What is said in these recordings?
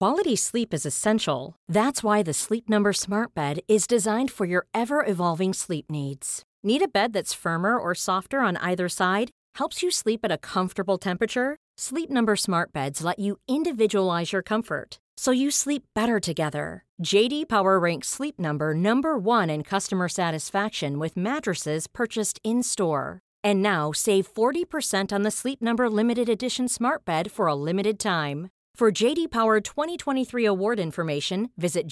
Quality sleep is essential. That's why the Sleep Number Smart Bed is designed for your ever-evolving sleep needs. Need a bed that's firmer or softer on either side? Helps you sleep at a comfortable temperature? Sleep Number Smart Beds let you individualize your comfort, so you sleep better together. JD Power ranks Sleep Number number 1 in customer satisfaction with mattresses purchased in-store. And now, save 40% on the Sleep Number Limited Edition Smart Bed for a limited time. For JD Power 2023 award information, visit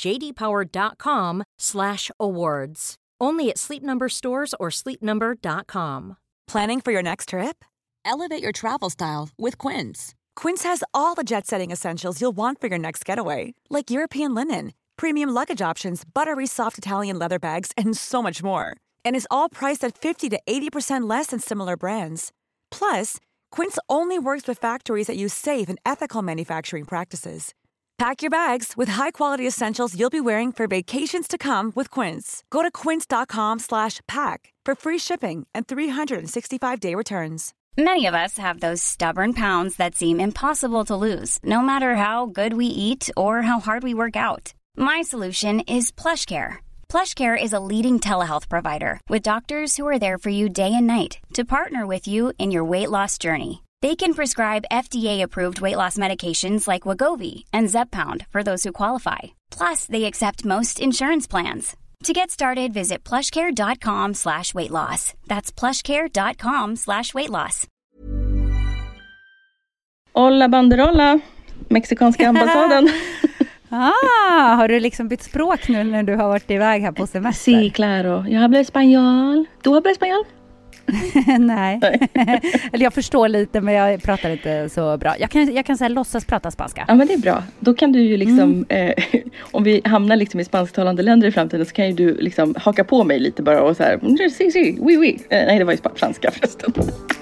jdpower.com/awards. Only at Sleep Number stores or sleepnumber.com. Planning for your next trip? Elevate your travel style with Quince. Quince has all the jet-setting essentials you'll want for your next getaway, like European linen, premium luggage options, buttery soft Italian leather bags, and so much more. And is all priced at 50 to 80% less than similar brands. Plus, Quince only works with factories that use safe and ethical manufacturing practices. Pack your bags with high-quality essentials you'll be wearing for vacations to come with Quince. Go to quince.com/pack for free shipping and 365-day returns. Many of us have those stubborn pounds that seem impossible to lose, no matter how good we eat or how hard we work out. My solution is PlushCare. PlushCare is a leading telehealth provider with doctors who are there for you day and night to partner with you in your weight loss journey. They can prescribe FDA-approved weight loss medications like Wegovy and Zepbound for those who qualify. Plus, they accept most insurance plans. To get started, visit plushcare.com/weightloss. That's plushcare.com/weightloss. Hola banderola, mexikanska ambassaden. Har du liksom bytt språk nu när du har varit iväg här på semester? Sí, claro. Jag hablar español. Du hablar español? Nej. Eller jag förstår lite, men jag pratar inte så bra. Jag kan säga låtsas prata spanska. Ja, men det är bra. Då kan du ju liksom, om vi hamnar liksom i spansktalande länder i framtiden, så kan ju du liksom haka på mig lite bara och så här, sí, oui, oui. Nej, det var ju franska förresten.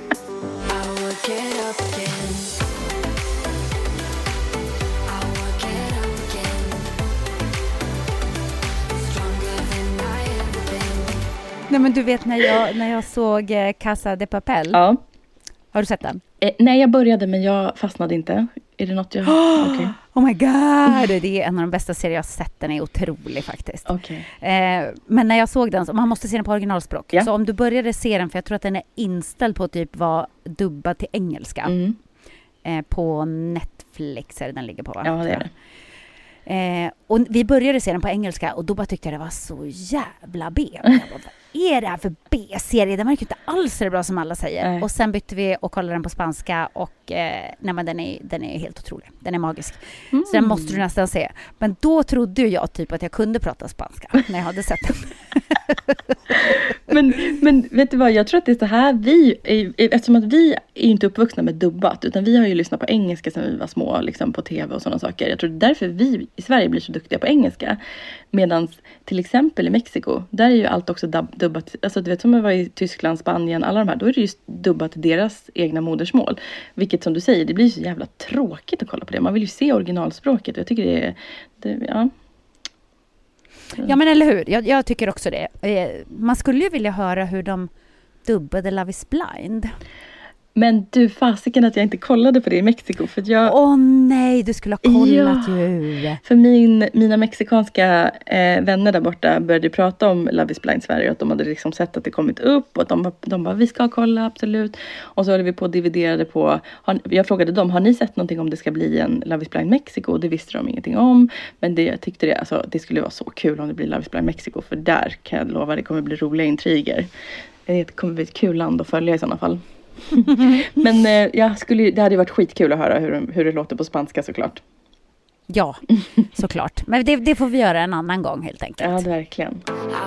Nej, men du vet när jag såg Casa de Papel. Ja. Har du sett den? Nej, jag började men jag fastnade inte. Är det något jag... Okay. Oh my god, det är en av de bästa serier jag har sett. Den är otrolig faktiskt. Okay. Men när jag såg den, så man måste se den på originalspråk. Ja. Så om du började se den, för jag tror att den är inställd på typ vara dubbad till engelska. På Netflix är det den ligger på, va? Ja, det är det. Och vi började se den på engelska och då bara tyckte jag det var så jävla B. Jag bara, vad är det här för B-serie? Den verkar inte alls så bra som alla säger. Nej. Och sen bytte vi och kollade den på spanska och nej, men den är helt otrolig. Den är magisk. Så den måste du nästan se. Men då trodde jag typ att jag kunde prata spanska när jag hade sett den. men vet du vad, jag tror att det är så här eftersom att vi är inte uppvuxna med dubbat, utan vi har ju lyssnat på engelska sedan vi var små liksom på tv och sådana saker. Jag tror därför vi i Sverige blir så duktiga på engelska, medan till exempel i Mexiko, där är ju allt också dubbat, alltså du vet som jag var i Tyskland, Spanien, alla de här, då är det ju dubbat till deras egna modersmål, vilket som du säger, det blir så jävla tråkigt att kolla på det. Man vill ju se originalspråket och jag tycker ja. Ja, men eller hur? Jag tycker också det. Man skulle ju vilja höra hur de dubbade Love is Blind. Men du, fasiken att jag inte kollade på det i Mexiko. För jag... Åh nej, du skulle ha kollat ju. För mina mexikanska vänner där borta började prata om Love is Blind Sverige. Att de hade liksom sett att det kommit upp. Och att de bara, vi ska kolla, absolut. Och så hade vi på och dividerade på. Jag frågade dem, har ni sett någonting om det ska bli en Love is Blind Mexiko? Och det visste de ingenting om. Men jag tyckte det skulle vara så kul om det blir Love is Blind Mexiko. För där kan jag lova, det kommer bli roliga intriger. Det kommer bli ett kul land att följa i sådana fall. Men det hade varit skitkul att höra hur det låter på spanska, såklart. Ja, såklart. Men det får vi göra en annan gång helt enkelt. Ja, verkligen.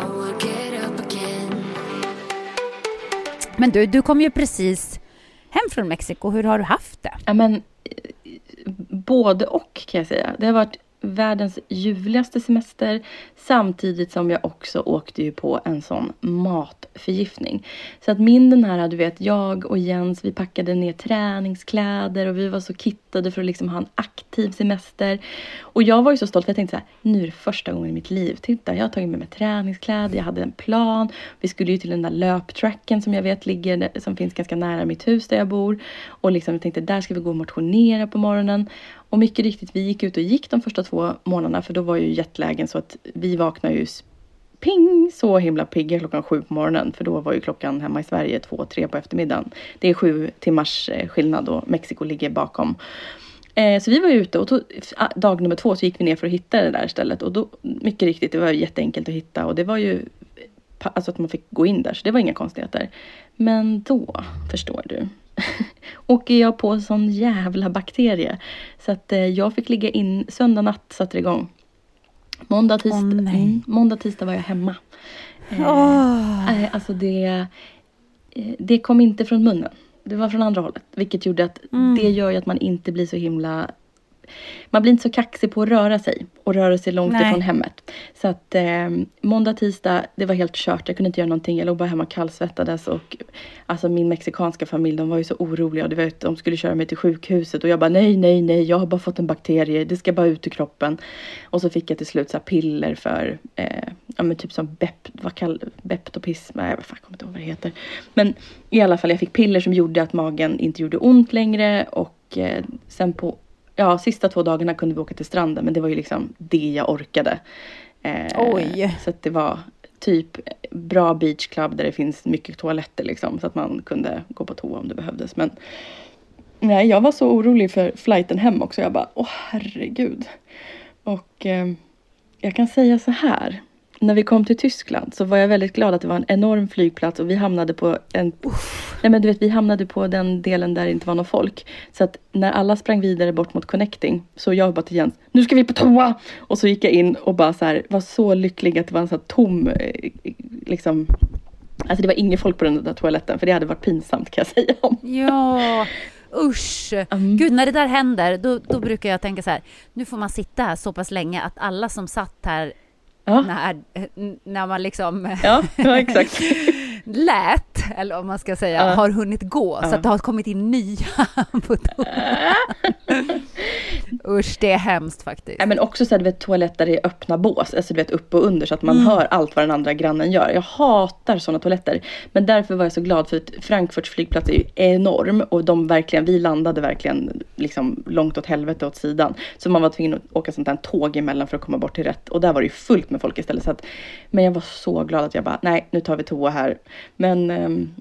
Men du kom ju precis hem från Mexiko. Hur har du haft det? Ja, men både och kan jag säga. Det har varit världens ljuvligaste semester, samtidigt som jag också åkte ju på en sån matförgiftning. Så att den här, du vet, jag och Jens, vi packade ner träningskläder och vi var så kittade för att liksom ha en aktiv semester. Och jag var ju så stolt, för jag tänkte så här, nu är det första gången i mitt liv. Titta, jag har tagit med mig träningskläder, jag hade en plan. Vi skulle ju till den där löptracken som jag vet som finns ganska nära mitt hus där jag bor. Och liksom jag tänkte, där ska vi gå och motionera på morgonen. Och mycket riktigt, vi gick ut och gick de första 2 månaderna. För då var ju jetlägen så att vi vaknade ju ping så himla pigga klockan 7 på morgonen. För då var ju klockan hemma i Sverige 2-3 på eftermiddagen. Det är 7 timmars skillnad och Mexiko ligger bakom. Så vi var ute och dag nummer 2 så gick vi ner för att hitta det där stället. Och då, mycket riktigt, det var jätteenkelt att hitta. Och det var ju alltså att man fick gå in där, så det var inga konstigheter. Men då, förstår du, åker jag på en sån jävla bakterie. Så att jag fick ligga in, söndag natt satte det igång. Måndag, tisdag var jag hemma. Alltså det kom inte från munnen. Det var från andra hållet. Vilket gjorde att det gör ju att man inte blir så himla... Man blir inte så kaxig på att röra sig. Och röra sig långt ifrån hemmet. Så att måndag, tisdag, det var helt kört. Jag kunde inte göra någonting. Jag låg bara hemma och kallsvettades. Och alltså min mexikanska familj, de var ju så oroliga. Och de skulle köra mig till sjukhuset. Och jag bara nej. Jag har bara fått en bakterie. Det ska bara ut ur kroppen. Och så fick jag till slut så här piller för... men typ som Beptopism. Nej, jag kommer inte ihåg vad det heter. Men i alla fall, jag fick piller som gjorde att magen inte gjorde ont längre. Och sen på... Ja, sista 2 dagarna kunde vi åka till stranden. Men det var ju liksom det jag orkade. Så att det var typ bra beachclub där det finns mycket toaletter liksom. Så att man kunde gå på toa om det behövdes. Men nej, jag var så orolig för flighten hem också. Jag bara, herregud. Och jag kan säga så här. När vi kom till Tyskland så var jag väldigt glad att det var en enorm flygplats. Och vi hamnade på vi hamnade på den delen där det inte var någon folk. Så att när alla sprang vidare bort mot connecting. Så jag bara till Jens, nu ska vi på toa! Och så gick jag in och bara så här, var så lycklig att det var en så här tom, liksom... Alltså det var ingen folk på den där toaletten. För det hade varit pinsamt, kan jag säga om. Ja... Usch, gud, när det där händer då brukar jag tänka så här, nu får man sitta här så pass länge att alla som satt här när man liksom exakt. lät, eller om man ska säga, har hunnit gå, så att det har kommit in nya på toan. Usch, det är hemskt faktiskt. Men också så här, du vet, toaletter i öppna bås, alltså du vet, upp och under, så att man hör allt vad den andra grannen gör. Jag hatar sådana toaletter, men därför var jag så glad för att Frankfurts flygplats är ju enorm, och vi landade verkligen liksom långt åt helvete åt sidan, så man var tvungen att åka sånt där tåg emellan för att komma bort till rätt, och där var det ju fullt med folk istället, så att, men jag var så glad att jag bara, nej, nu tar vi toa här. Men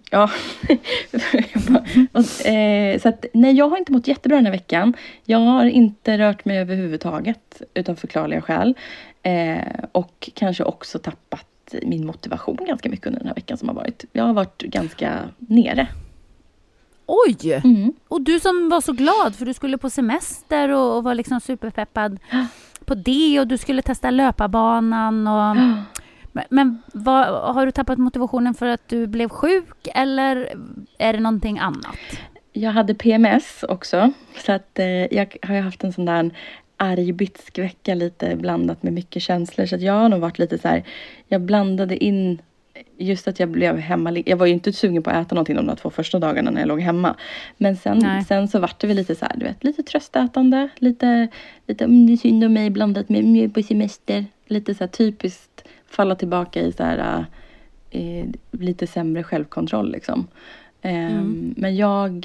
så att nej, jag har inte mått jättebra den här veckan. Jag har inte rört mig överhuvudtaget utan förklarliga skäl. Och kanske också tappat min motivation ganska mycket under den här veckan som har varit. Jag har varit ganska nere. Oj! Och du som var så glad för du skulle på semester och var liksom superpeppad på det, och du skulle testa löparbanan och... Men har du tappat motivationen för att du blev sjuk, eller är det någonting annat? Jag hade PMS också, så att jag har haft en sån där arg bitsk vecka, lite blandat med mycket känslor, så att jag har nog varit lite så här, jag blandade in just att jag blev hemma. Jag var ju inte sugen på att äta någonting de 2 första dagarna när jag låg hemma. Men sen så var det väl lite så här, du vet, lite tröstätande, lite synd om mig blandat med på semester, lite så här typiskt falla tillbaka i så här lite sämre självkontroll liksom. Men jag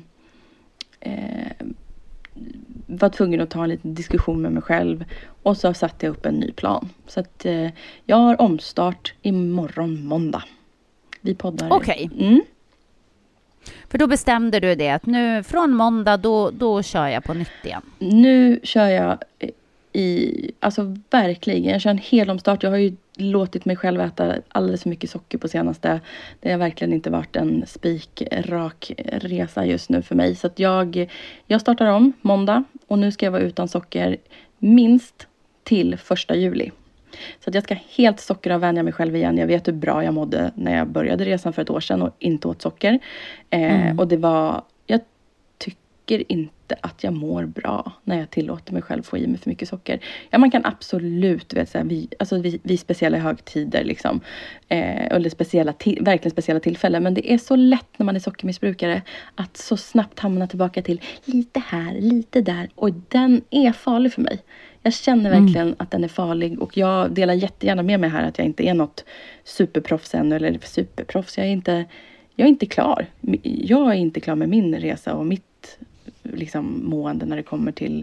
var tvungen att ta en liten diskussion med mig själv, och så satte jag upp en ny plan. Så att jag har omstart imorgon måndag. Vi poddar. Okej. För då bestämde du det att nu från måndag då kör jag på nytt igen. Nu kör jag alltså verkligen, jag kör en hel omstart. Jag har ju låtit mig själv äta alldeles för mycket socker på senaste. Det har verkligen inte varit en spikrak resa just nu för mig. Så att jag startar om måndag, och nu ska jag vara utan socker minst till 1 juli. Så att jag ska helt sockeravvänja mig själv igen. Jag vet hur bra jag mådde när jag började resan för ett år sedan och inte åt socker. Och det var, jag tycker inte att jag mår bra när jag tillåter mig själv få i mig för mycket socker. Ja, man kan absolut, vet så här, vid speciella högtider liksom, eller verkligen speciella tillfällen, men det är så lätt när man är sockermissbrukare att så snabbt hamna tillbaka till lite här, lite där, och den är farlig för mig. Jag känner verkligen att den är farlig, och jag delar jättegärna med mig här att jag inte är något superproffs ännu, eller superproffs, jag är inte klar. Jag är inte klar med min resa och mitt liksom mående när det kommer till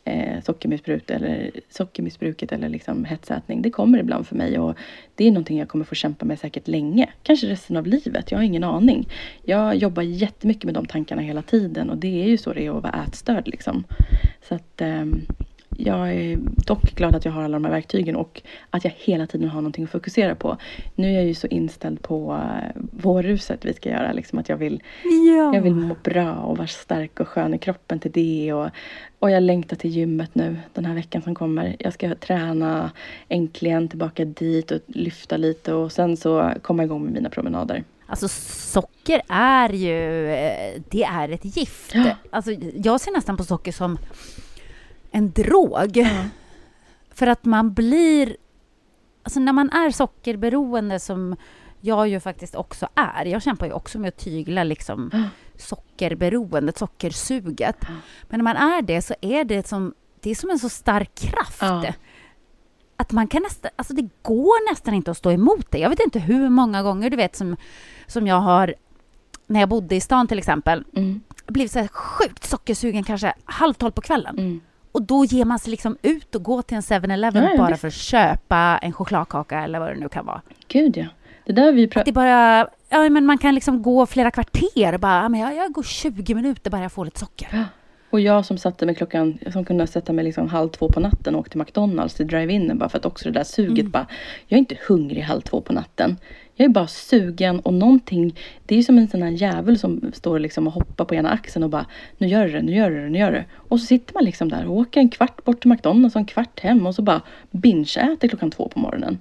sockermissbruket eller liksom hetsätning. Det kommer ibland för mig och det är någonting jag kommer få kämpa med säkert länge. Kanske resten av livet, jag har ingen aning. Jag jobbar jättemycket med de tankarna hela tiden och det är ju så det är att vara ätstörd liksom. Så att jag är dock glad att jag har alla de här verktygen och att jag hela tiden har någonting att fokusera på. Nu är jag ju så inställd på vårruset vi ska göra. Liksom att jag vill må bra och vara stark och skön i kroppen till det. Och jag längtar till gymmet nu den här veckan som kommer. Jag ska träna äntligen tillbaka dit och lyfta lite och sen så komma igång med mina promenader. Alltså socker är ju, det är ett gift. Ja. Alltså, jag ser nästan på socker som en drog. Ja. För att man blir, alltså när man är sockerberoende som jag ju faktiskt också är. Jag kämpar ju också med att tygla liksom sockerberoendet, sockersuget. Ja. Men när man är det så är det som en så stark kraft. Ja. Att man kan nästan, alltså det går nästan inte att stå emot det. Jag vet inte hur många gånger du vet som jag har, när jag bodde i stan till exempel, blivit så här sjukt sockersugen kanske 11:30 på kvällen. Och då ger man sig liksom ut och går till en 7-Eleven bara för att köpa en chokladkaka eller vad det nu kan vara. Gud ja. Det där vi det bara, ja men man kan liksom gå flera kvarter och bara, men jag går 20 minuter bara jag får lite socker. Ja. Och jag som satte mig som kunde sätta mig liksom 1:30 på natten och åkte till McDonalds till drive-in bara för att också det där suget bara, jag är inte hungrig 1:30 på natten. Jag är bara sugen och någonting, det är som en sån här jävel som står liksom och hoppar på ena axeln och bara, nu gör det. Och så sitter man liksom där och åker en kvart bort till McDonalds och en kvart hem och så bara binge-äter 2:00 på morgonen.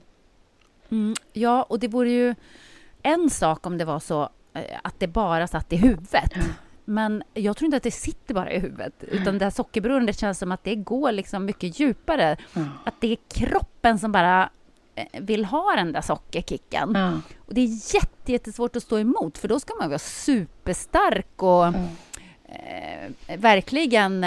Ja, och det vore ju en sak om det var så att det bara satt i huvudet. Men jag tror inte att det sitter bara i huvudet. Utan det här sockerberoendet känns som att det går liksom mycket djupare. Att det är kroppen som bara vill ha den där sockerkicken. Och det är jättesvårt att stå emot. För då ska man vara superstark och verkligen...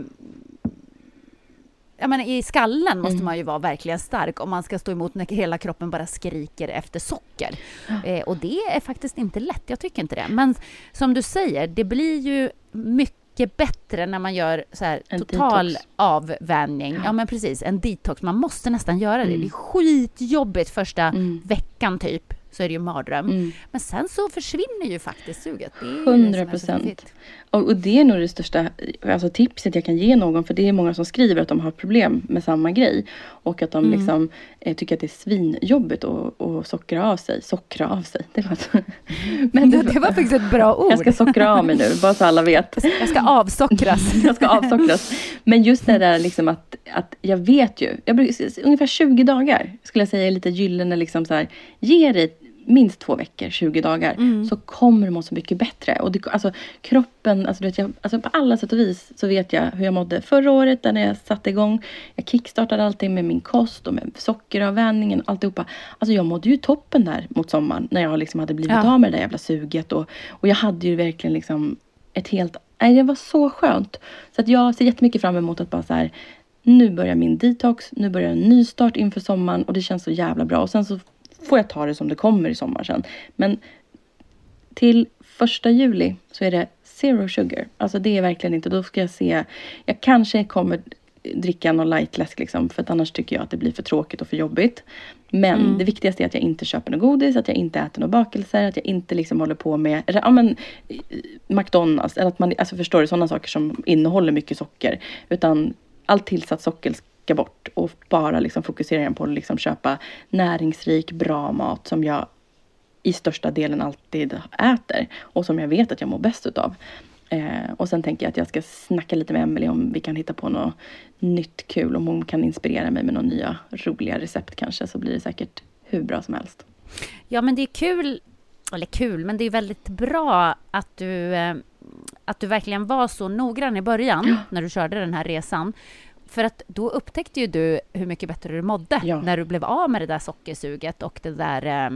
jag menar, i skallen måste man ju vara verkligen stark om man ska stå emot när hela kroppen bara skriker efter socker. Och det är faktiskt inte lätt, jag tycker inte det. Men som du säger, det blir ju mycket bättre när man gör så här en total detox. Avvänjning. Ja men precis, en detox. Man måste nästan göra det. Det är skitjobbigt första veckan typ. Så är det ju mardröm. Men sen så försvinner ju faktiskt suget. Det är 100%. Och det är nog det största alltså tipset jag kan ge någon. För det är många som skriver att de har problem med samma grej. Och att de liksom tycker att det är svinjobbigt att sockra av sig. Det var men det var faktiskt ett bra ord. Jag ska sockra av mig nu, bara så alla vet. Jag ska avsockras. Jag ska avsockras. Men just det där liksom att jag vet ju. Ungefär 20 dagar skulle jag säga är lite gyllene liksom så här. Ge dig minst 2 veckor, 20 dagar, så kommer det må så mycket bättre. Och det, alltså kroppen, alltså på alla sätt och vis så vet jag hur jag mådde förra året när jag satte igång. Jag kickstartade allting med min kost och med sockeravvänjningen, alltihopa. Alltså jag mådde ju toppen där mot sommaren när jag liksom hade blivit av med det där jävla suget. Och jag hade ju verkligen liksom det var så skönt. Så att jag ser jättemycket fram emot att bara så här, nu börjar min detox, nu börjar en ny start inför sommaren och det känns så jävla bra. Och sen så får jag ta det som det kommer i sommar sen. Men till 1 juli så är det 0 sugar. Alltså det är verkligen inte. Då ska jag se. Jag kanske kommer dricka någon lightläsk liksom. För att annars tycker jag att det blir för tråkigt och för jobbigt. Men det viktigaste är att jag inte köper något godis. Att jag inte äter några bakelser. Att jag inte liksom håller på med McDonalds. Eller att man, alltså förstår du, sådana saker som innehåller mycket socker. Utan allt tillsatt socker ska bort och bara liksom fokusera på att liksom köpa näringsrik, bra mat som jag i största delen alltid äter och som jag vet att jag mår bäst utav. Och sen tänker jag att jag ska snacka lite med Emelie om vi kan hitta på något nytt kul, om hon kan inspirera mig med några nya roliga recept kanske, så blir det säkert hur bra som helst. Ja, men det är kul, men det är väldigt bra att du verkligen var så noggrann i början när du körde den här resan. För att då upptäckte ju du hur mycket bättre du mådde när du blev av med det där sockersuget och det där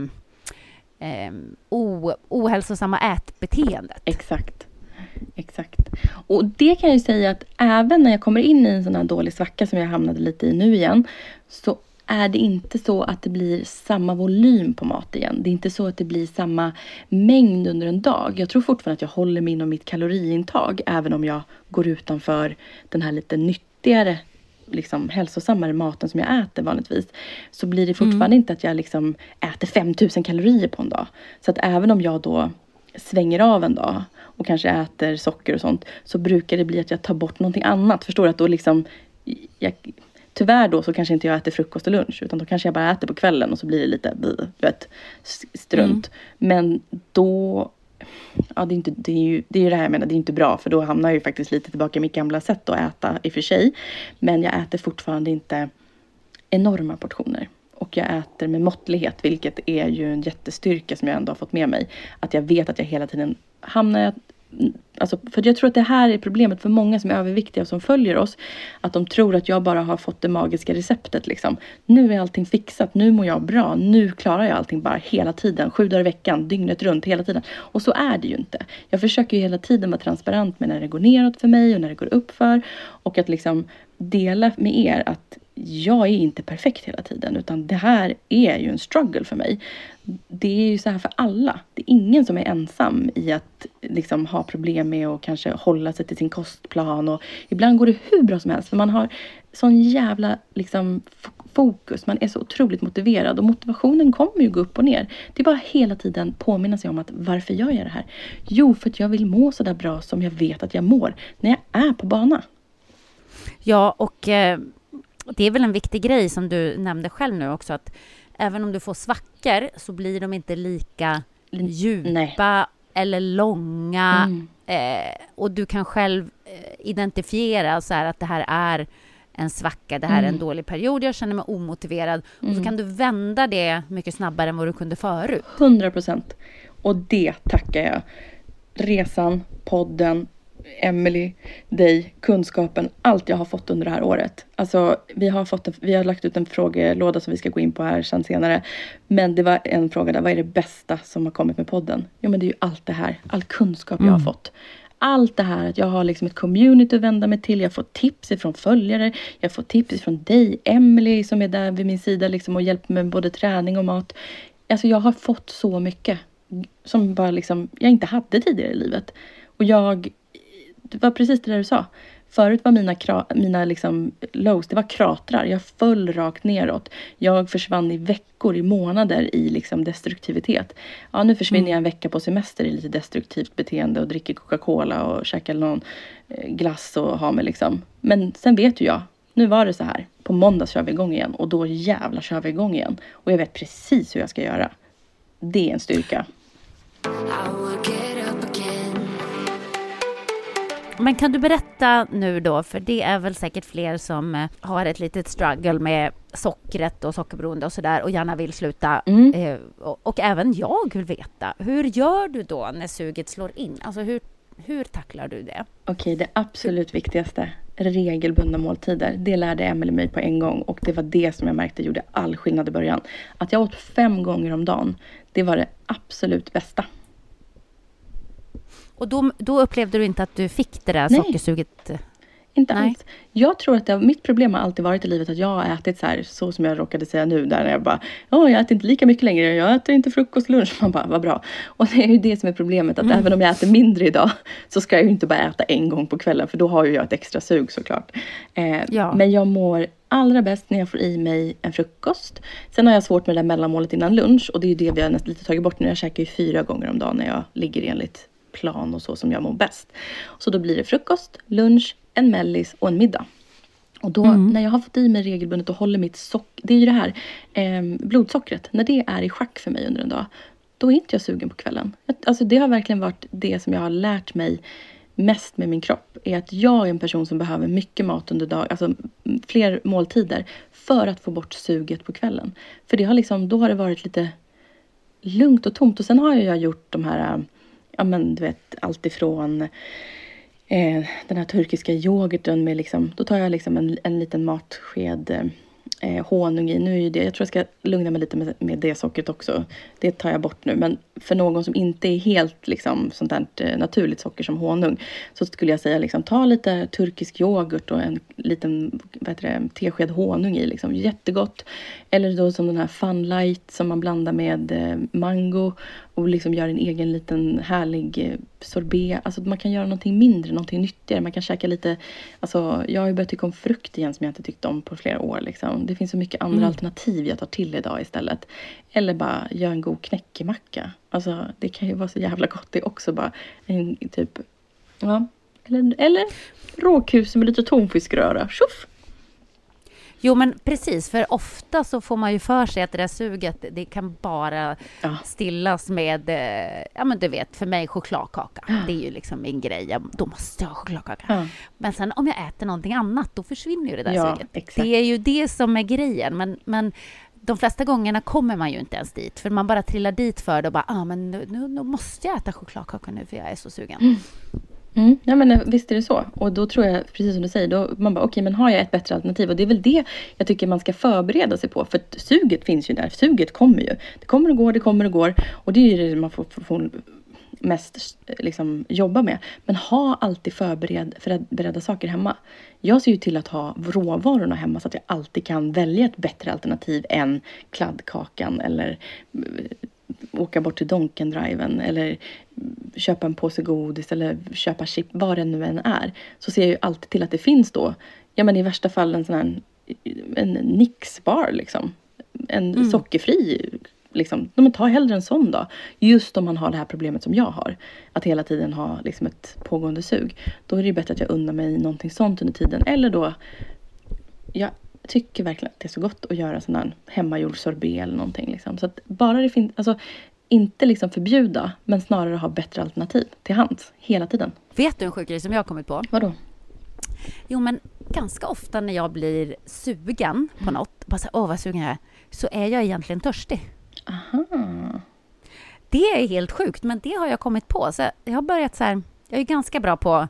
ohälsosamma ätbeteendet. Exakt. Och det kan jag ju säga att även när jag kommer in i en sån här dålig svacka som jag hamnade lite i nu igen, så är det inte så att det blir samma volym på mat igen. Det är inte så att det blir samma mängd under en dag. Jag tror fortfarande att jag håller mig inom mitt kaloriintag. Även om jag går utanför den här lite nyttigare, liksom hälsosammare maten som jag äter vanligtvis. Så blir det fortfarande inte att jag liksom äter 5000 kalorier på en dag. Så att även om jag då svänger av en dag och kanske äter socker och sånt. Så brukar det bli att jag tar bort någonting annat. Förstår du att då liksom... Tyvärr då så kanske inte jag äter frukost och lunch. Utan då kanske jag bara äter på kvällen. Och så blir det lite strunt. Men då... Ja, det är ju det här jag menar. Det är inte bra. För då hamnar jag ju faktiskt lite tillbaka i mitt gamla sätt att äta i och för sig. Men jag äter fortfarande inte enorma portioner. Och jag äter med måttlighet. Vilket är ju en jättestyrka som jag ändå har fått med mig. Att jag vet att jag hela tiden hamnar... Alltså, för jag tror att det här är problemet för många som är överviktiga och som följer oss. Att de tror att jag bara har fått det magiska receptet. Liksom. Nu är allting fixat, nu mår jag bra. Nu klarar jag allting bara hela tiden. 7 dagar i veckan, dygnet runt, hela tiden. Och så är det ju inte. Jag försöker ju hela tiden vara transparent med när det går neråt för mig och när det går upp för. Och att liksom dela med er att jag är inte perfekt hela tiden. Utan det här är ju en struggle för mig. Det är ju så här för alla. Det är ingen som är ensam i att liksom ha problem med att kanske hålla sig till sin kostplan. Och ibland går det hur bra som helst. För man har sån jävla liksom fokus. Man är så otroligt motiverad. Och motivationen kommer ju gå upp och ner. Det är bara hela tiden påminna sig om att varför jag gör det här. Jo, för att jag vill må så där bra som jag vet att jag mår. När jag är på bana. Ja, och det är väl en viktig grej som du nämnde själv nu också. Att även om du får svackor så blir de inte lika djupa eller långa. Och du kan själv identifiera så här att det här är en svacka, det här är en dålig period, jag känner mig omotiverad. Och så kan du vända det mycket snabbare än vad du kunde förut. 100%. Och det tackar jag. Resan, podden, Emily, dig, kunskapen, allt jag har fått under det här året. Alltså vi har lagt ut en frågelåda som vi ska gå in på här sen senare. Men det var en fråga där, vad är det bästa som har kommit med podden? Jo, men det är ju allt det här, all kunskap jag har fått. Allt det här, att jag har liksom ett community att vända mig till. Jag får tips ifrån följare. Jag får tips ifrån dig, Emily, som är där vid min sida liksom, och hjälper med både träning och mat. Alltså jag har fått så mycket som bara liksom, jag inte hade tidigare i livet. Och det var precis det där du sa. Förut var mina liksom lows, det var kratrar. Jag föll rakt neråt. Jag försvann i veckor, i månader i liksom destruktivitet. Ja, nu försvinner jag en vecka på semester i lite destruktivt beteende och dricker Coca-Cola och käkar någon glass och har mig liksom. Men sen vet ju jag, nu var det så här. På måndag kör vi igång igen och då jävlar kör vi igång igen. Och jag vet precis hur jag ska göra. Det är en styrka. Men kan du berätta nu då, för det är väl säkert fler som har ett litet struggle med sockret och sockerberoende och sådär och gärna vill sluta. Och även jag vill veta, hur gör du då när suget slår in? Alltså hur tacklar du det? Okej, det absolut viktigaste, regelbundna måltider. Det lärde Emily mig på en gång och det var det som jag märkte gjorde all skillnad i början. Att jag åt 5 gånger om dagen, det var det absolut bästa. Och då upplevde du inte att du fick det där sockersuget? Inte alls. Jag tror att mitt problem har alltid varit i livet att jag har ätit så som jag råkade säga nu. Där jag bara, jag äter inte lika mycket längre. Jag äter inte frukost och lunch. Man bara, vad bra. Och det är ju det som är problemet. Att även om jag äter mindre idag så ska jag ju inte bara äta en gång på kvällen. För då har ju jag ett extra sug såklart. Men jag mår allra bäst när jag får i mig en frukost. Sen har jag svårt med det där mellanmålet innan lunch. Och det är ju det vi har nästan lite tagit bort nu. Jag käkar ju 4 gånger om dagen när jag ligger enligt plan och så som jag mår bäst. Så då blir det frukost, lunch, en mellis och en middag. Och då när jag har fått i mig regelbundet och håller mitt det är ju det här blodsockret. När det är i schack för mig under en dag, då är inte jag sugen på kvällen. Alltså det har verkligen varit det som jag har lärt mig mest med min kropp. Är att jag är en person som behöver mycket mat under dagen. Alltså fler måltider. För att få bort suget på kvällen. För det har då har det varit lite lugnt och tomt. Och sen har jag gjort de här ja men du vet, allt ifrån den här turkiska yoghurten med då tar jag en liten matsked honung i. Nu är det, jag tror jag ska lugna mig lite med det sockret också. Det tar jag bort nu. Men för någon som inte är helt liksom, sånt där naturligt socker som honung, så skulle jag säga liksom, ta lite turkisk yoghurt och en liten tesked honung i. Liksom. Jättegott. Eller då som den här Funlight som man blandar med mango och liksom gör en egen liten härlig sorbet. Alltså man kan göra någonting mindre, någonting nyttigare. Man kan käka lite, alltså jag har ju börjat tycka om frukt igen som jag inte tyckt om på flera år. Liksom. Det finns så mycket andra alternativ jag tar till idag istället. Eller bara göra en god knäckemacka. Alltså det kan ju vara så jävla gott det också bara. En typ, ja. Eller råkus med lite tonfiskröra. Tjoff! Jo, men precis. För ofta så får man ju för sig att det där suget, det kan bara stillas med, ja men du vet, för mig chokladkaka. Det är ju liksom min grej. Då måste jag ha chokladkaka. Men sen om jag äter någonting annat, då försvinner ju det där suget. Exakt. Det är ju det som är grejen. Men de flesta gångerna kommer man ju inte ens dit. För man bara trillar dit för det och bara, men nu måste jag äta chokladkaka nu för jag är så sugen. Ja men visst är det så. Och då tror jag, precis som du säger, då man bara okej, men har jag ett bättre alternativ? Och det är väl det jag tycker man ska förbereda sig på. För suget finns ju där. Suget kommer ju. Det kommer och går. Och det är ju det man får mest liksom jobba med. Men ha alltid förberedda saker hemma. Jag ser ju till att ha råvarorna hemma så att jag alltid kan välja ett bättre alternativ än kladdkakan eller åka bort till Donkendriven eller köpa en påse godis eller köpa chip, vad det nu än är. Så ser jag ju alltid till att det finns då, ja men i värsta fall en sån här en Nix-bar liksom. En sockerfri liksom. Men ta hellre en sån då. Just om man har det här problemet som jag har. Att hela tiden ha liksom ett pågående sug. Då är det bättre att jag unnar mig någonting sånt under tiden. Eller då, jag tycker verkligen att det är så gott att göra sån här hemmagjord sorbet eller någonting liksom. Så att bara det finns, alltså inte liksom förbjuda, men snarare ha bättre alternativ till hands hela tiden. Vet du en sjuk grej som jag har kommit på? Vadå? Jo, men ganska ofta när jag blir sugen på något, bara så här, vad sugen jag är, så är jag egentligen törstig. Aha. Det är helt sjukt, men det har jag kommit på. Så jag har börjat så här, jag är ganska bra på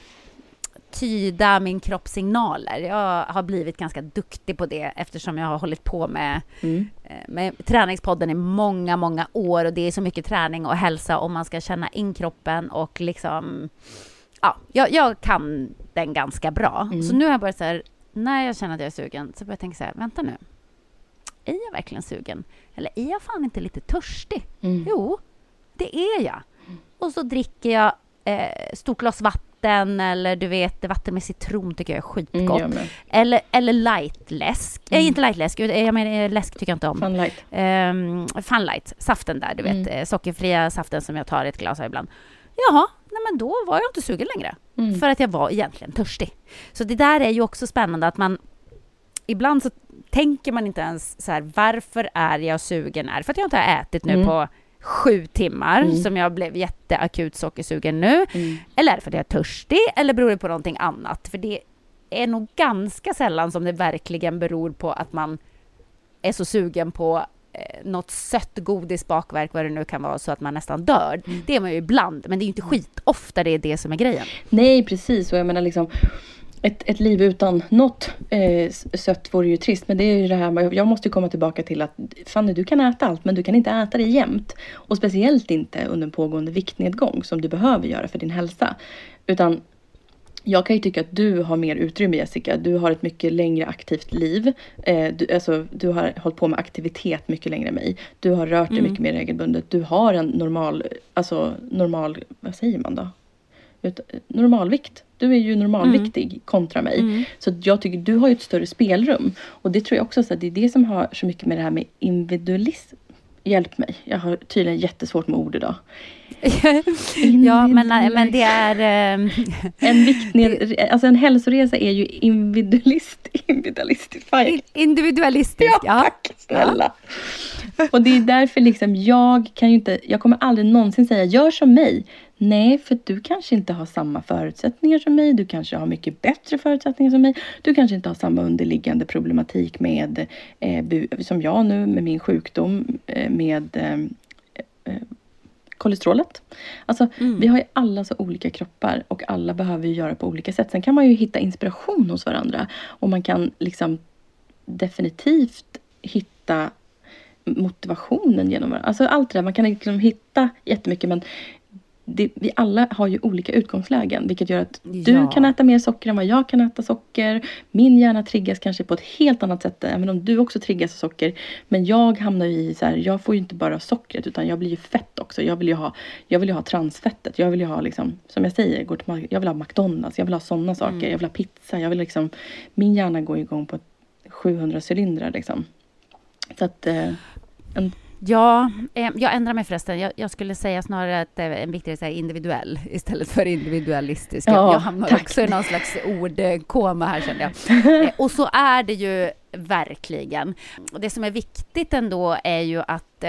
tyda min kroppssignaler. Jag har blivit ganska duktig på det eftersom jag har hållit på med träningspodden i många, många år. Och det är så mycket träning och hälsa om man ska känna in kroppen och liksom, ja, jag kan den ganska bra. Så nu har jag börjat så här, när jag känner att jag är sugen så börjar jag tänka så här, vänta nu. Är jag verkligen sugen? Eller är jag fan inte lite törstig? Jo, det är jag. Och så dricker jag stort glas vatten, eller du vet, vatten med citron tycker jag är skitgott. Eller lightläsk. Inte lightläsk, jag menar läsk tycker jag inte om. Funlight, saften där, du vet, sockerfria saften som jag tar i ett glas av ibland. Jaha, nej men då var jag inte sugen längre. För att jag var egentligen törstig. Så det där är ju också spännande att man ibland så tänker man inte ens så här, varför är jag sugen? Är det för att jag inte har ätit nu på 7 timmar som jag blev jätteakut sockersugen nu? Eller är det för att jag är törstig? Eller beror det på någonting annat? För det är nog ganska sällan som det verkligen beror på att man är så sugen på något sött godis, bakverk, vad det nu kan vara, så att man nästan dör. Det är man ju ibland, men det är ju inte skit ofta det är det som är grejen. Nej, precis. Och jag menar liksom ett liv utan något sött vore ju trist. Men det är ju det här, jag måste ju komma tillbaka till att Fanny, du kan äta allt, men du kan inte äta det jämt. Och speciellt inte under en pågående viktnedgång som du behöver göra för din hälsa. Utan jag kan ju tycka att du har mer utrymme, Jessica. Du har ett mycket längre aktivt liv. Du har hållit på med aktivitet mycket längre än mig. Du har rört dig mycket mer regelbundet. Du har en normal, vad säger man då? Normalvikt. Du är ju normalviktig kontra mig. Så jag tycker du har ju ett större spelrum. Och det tror jag också så att det är det som har så mycket med det här med individualism. Hjälp mig. Jag har tydligen jättesvårt med ord idag. Ja, men det är en hälsoresa är ju individualistisk. Ja, tack snälla. Och det är därför liksom jag kommer aldrig någonsin säga gör som mig. Nej, för du kanske inte har samma förutsättningar som mig. Du kanske har mycket bättre förutsättningar som mig. Du kanske inte har samma underliggande problematik med som jag nu med min sjukdom med kolesterolet. Alltså, vi har ju alla så olika kroppar och alla behöver ju göra på olika sätt. Sen kan man ju hitta inspiration hos varandra och man kan liksom definitivt hitta motivationen genom alltså allt det där. Man kan liksom hitta jättemycket, men vi alla har ju olika utgångslägen, vilket gör att du kan äta mer socker än vad jag kan äta socker. Min hjärna triggas kanske på ett helt annat sätt, även om du också triggas av socker. Men jag hamnar ju i så här, jag får ju inte bara sockret, utan jag blir ju fett också. Jag vill ju ha transfettet. Jag vill ju ha liksom, som jag säger, jag vill ha McDonald's, jag vill ha sådana saker. Jag vill ha pizza, jag vill liksom, min hjärna går igång på 700 cylindrar liksom. Så att Ja, jag ändrar mig förresten. Jag skulle säga snarare att det är en viktigare så här individuell istället för individualistisk. Jag hamnar också i någon slags ordkoma här, kände jag. Och så är det ju verkligen. Det som är viktigt ändå är ju att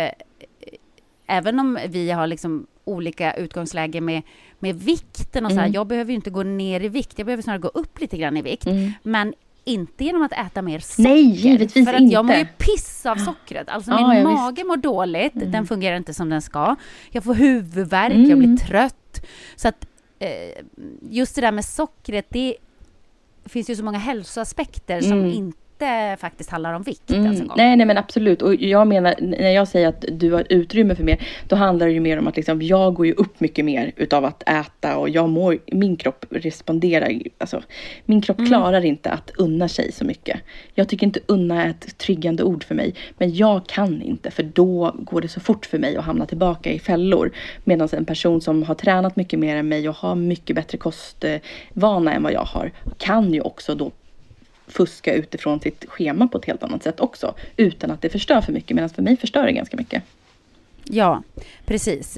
även om vi har liksom olika utgångsläge med vikten och så här, jag behöver ju inte gå ner i vikt. Jag behöver snarare gå upp lite grann i vikt. Men inte genom att äta mer socker. Nej, givetvis för att inte. Jag mår ju piss av sockret. Alltså min mage mår dåligt. Den fungerar inte som den ska. Jag får huvudvärk, jag blir trött. Så att just det där med sockret, det finns ju så många hälsoaspekter som inte faktiskt handlar om vikt. Nej, men absolut. Och jag menar, när jag säger att du har utrymme för mer, då handlar det ju mer om att liksom, jag går ju upp mycket mer utav att äta, och min kropp responderar, alltså min kropp klarar inte att unna sig så mycket. Jag tycker inte unna är ett tryggande ord för mig, men jag kan inte, för då går det så fort för mig att hamna tillbaka i fällor. Medan en person som har tränat mycket mer än mig och har mycket bättre kostvana än vad jag har, kan ju också då fuska utifrån sitt schema på ett helt annat sätt också, utan att det förstör för mycket, medan för mig förstör det ganska mycket. Ja, precis.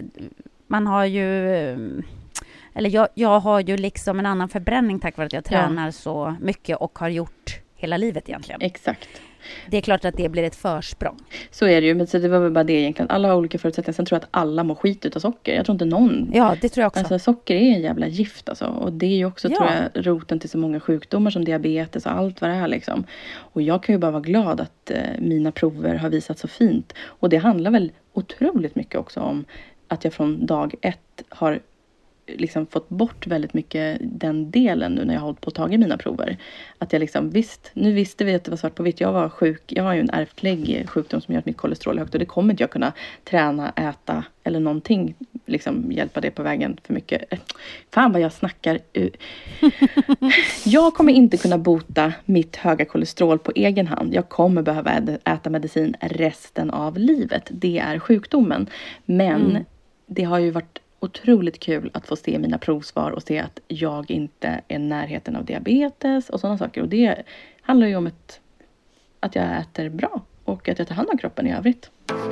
Man har ju, eller jag har ju liksom en annan förbränning tack vare att jag tränar så mycket och har gjort hela livet egentligen. Exakt. Det är klart att det blir ett försprång. Så är det ju, men så det var väl bara det egentligen. Alla har olika förutsättningar. Sen tror jag att alla mår skit utav socker. Jag tror inte någon. Ja, det tror jag också. Alltså socker är en jävla gift alltså. Och det är ju också, tror jag, roten till så många sjukdomar som diabetes och allt vad det är liksom. Och jag kan ju bara vara glad att mina prover har visat så fint. Och det handlar väl otroligt mycket också om att jag från dag 1 har liksom fått bort väldigt mycket den delen nu när jag har hållit på att ta i mina prover. Att jag liksom nu visste vi att det var svart på vitt. Jag var sjuk. Jag har ju en ärftlig sjukdom som gör att mitt kolesterol är högt. Och det kommer inte jag kunna träna, äta eller någonting. Liksom hjälpa det på vägen för mycket. Fan vad jag snackar. Jag kommer inte kunna bota mitt höga kolesterol på egen hand. Jag kommer behöva äta medicin resten av livet. Det är sjukdomen. Men det har ju varit otroligt kul att få se mina provsvar och se att jag inte är i närheten av diabetes och sådana saker. Och det handlar ju om att jag äter bra och att jag tar hand om kroppen i övrigt.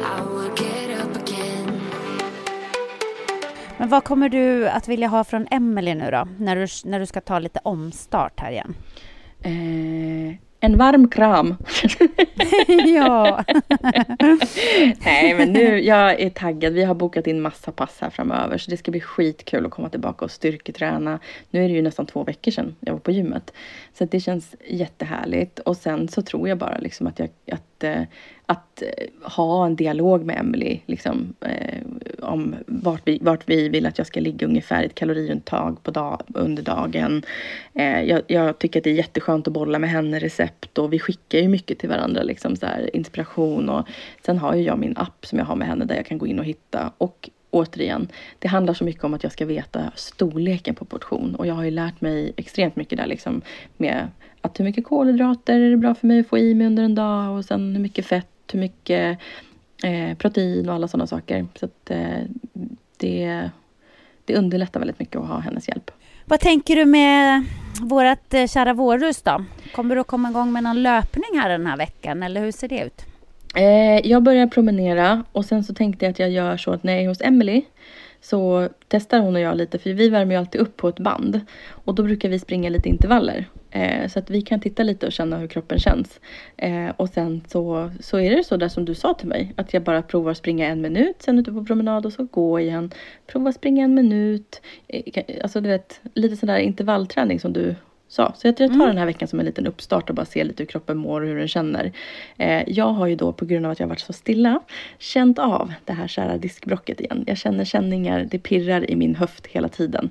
Men vad kommer du att vilja ha från Emelie nu då? När du ska ta lite omstart här igen? En varm kram. Ja. Nej, men nu, jag är taggad. Vi har bokat in massa pass här framöver. Så det ska bli skitkul att komma tillbaka och styrketräna. Nu är det ju nästan 2 veckor sedan jag var på gymmet. Så det känns jättehärligt. Och sen så tror jag bara liksom att ha en dialog med Emelie liksom, om vart vi vill att jag ska ligga ungefär, ett kaloriuttag under dagen. Jag tycker att det är jätteskönt att bolla med henne recept, och vi skickar ju mycket till varandra liksom, så här, inspiration, och sen har ju jag min app som jag har med henne där jag kan gå in och hitta. Och återigen, det handlar så mycket om att jag ska veta storleken på portion, och jag har ju lärt mig extremt mycket där liksom, med att hur mycket kolhydrater är det bra för mig att få i mig under en dag, och sen hur mycket fett, hur mycket protein och alla sådana saker. Så att det underlättar väldigt mycket att ha hennes hjälp. Vad tänker du med vårat kära vårrus då? Kommer du att komma igång med någon löpning här den här veckan, eller hur ser det ut? Jag börjar promenera, och sen så tänkte jag att jag gör så att när jag är hos Emelie så testar hon och jag lite, för vi värmer ju alltid upp på ett band, och då brukar vi springa lite intervaller. Så att vi kan titta lite och känna hur kroppen känns. Och sen så är det så där som du sa till mig. Att jag bara provar springa 1 minut. Sen ute på promenad och så gå igen. Prova springa 1 minut. Alltså du vet, lite sån där intervallträning som du sa. Så jag tar den här veckan som en liten uppstart och bara se lite hur kroppen mår och hur den känner. Jag har ju då på grund av att jag har varit så stilla känt av det här kära diskbrocket igen. Jag känner känningar, det pirrar i min höft hela tiden.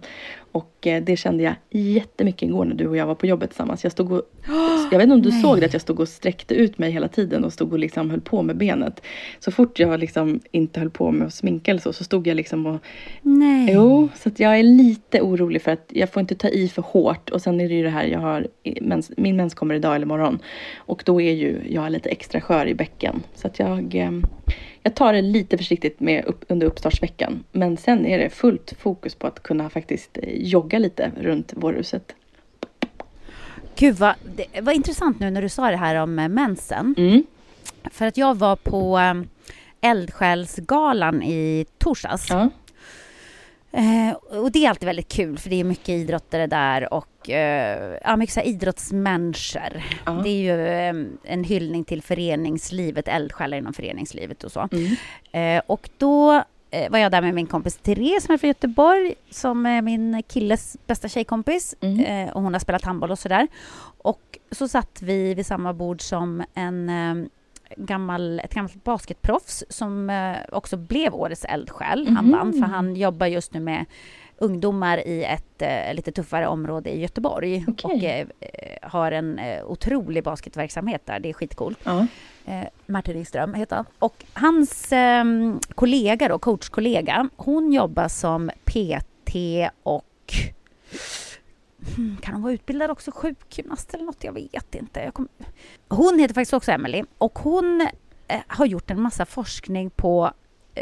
Och det kände jag jättemycket igår när du och jag var på jobbet tillsammans. Jag vet inte om du såg det, att jag stod och sträckte ut mig hela tiden och stod och liksom höll på med benet. Så fort jag liksom inte höll på med att sminka eller så stod jag liksom och... Nej. Jo, så att jag är lite orolig för att jag får inte ta i för hårt. Och sen är det ju det här, min mens kommer idag eller imorgon. Och då är jag lite extra skör i bäcken. Så att jag tar det lite försiktigt under uppstartsveckan. Men sen är det fullt fokus på att kunna faktiskt jogga lite runt vårhuset. Gud, det var intressant nu när du sa det här om mensen. För att jag var på Eldsjälsgalan i torsdags. Ja. Och det är alltid väldigt kul, för det är mycket idrottare där och mycket så här idrottsmänniskor. Ja. Det är ju en hyllning till föreningslivet, eldsjälar inom föreningslivet och så. Och då var jag där med min kompis Therese som är från Göteborg, som är min killes bästa tjejkompis. Och hon har spelat handboll och sådär. Och så satt vi vid samma bord som ett gammalt basketproffs som också blev årets eldsjäl. Han vann, för han jobbar just nu med ungdomar i ett lite tuffare område i Göteborg. Okay. Och har en otrolig basketverksamhet där. Det är skitcoolt. Martin Ringström heter han. Och hans kollega då, coachkollega, hon jobbar som PT och kan hon vara utbildad också sjukgymnast eller något? Jag vet inte. Hon heter faktiskt också Emily, och hon har gjort en massa forskning på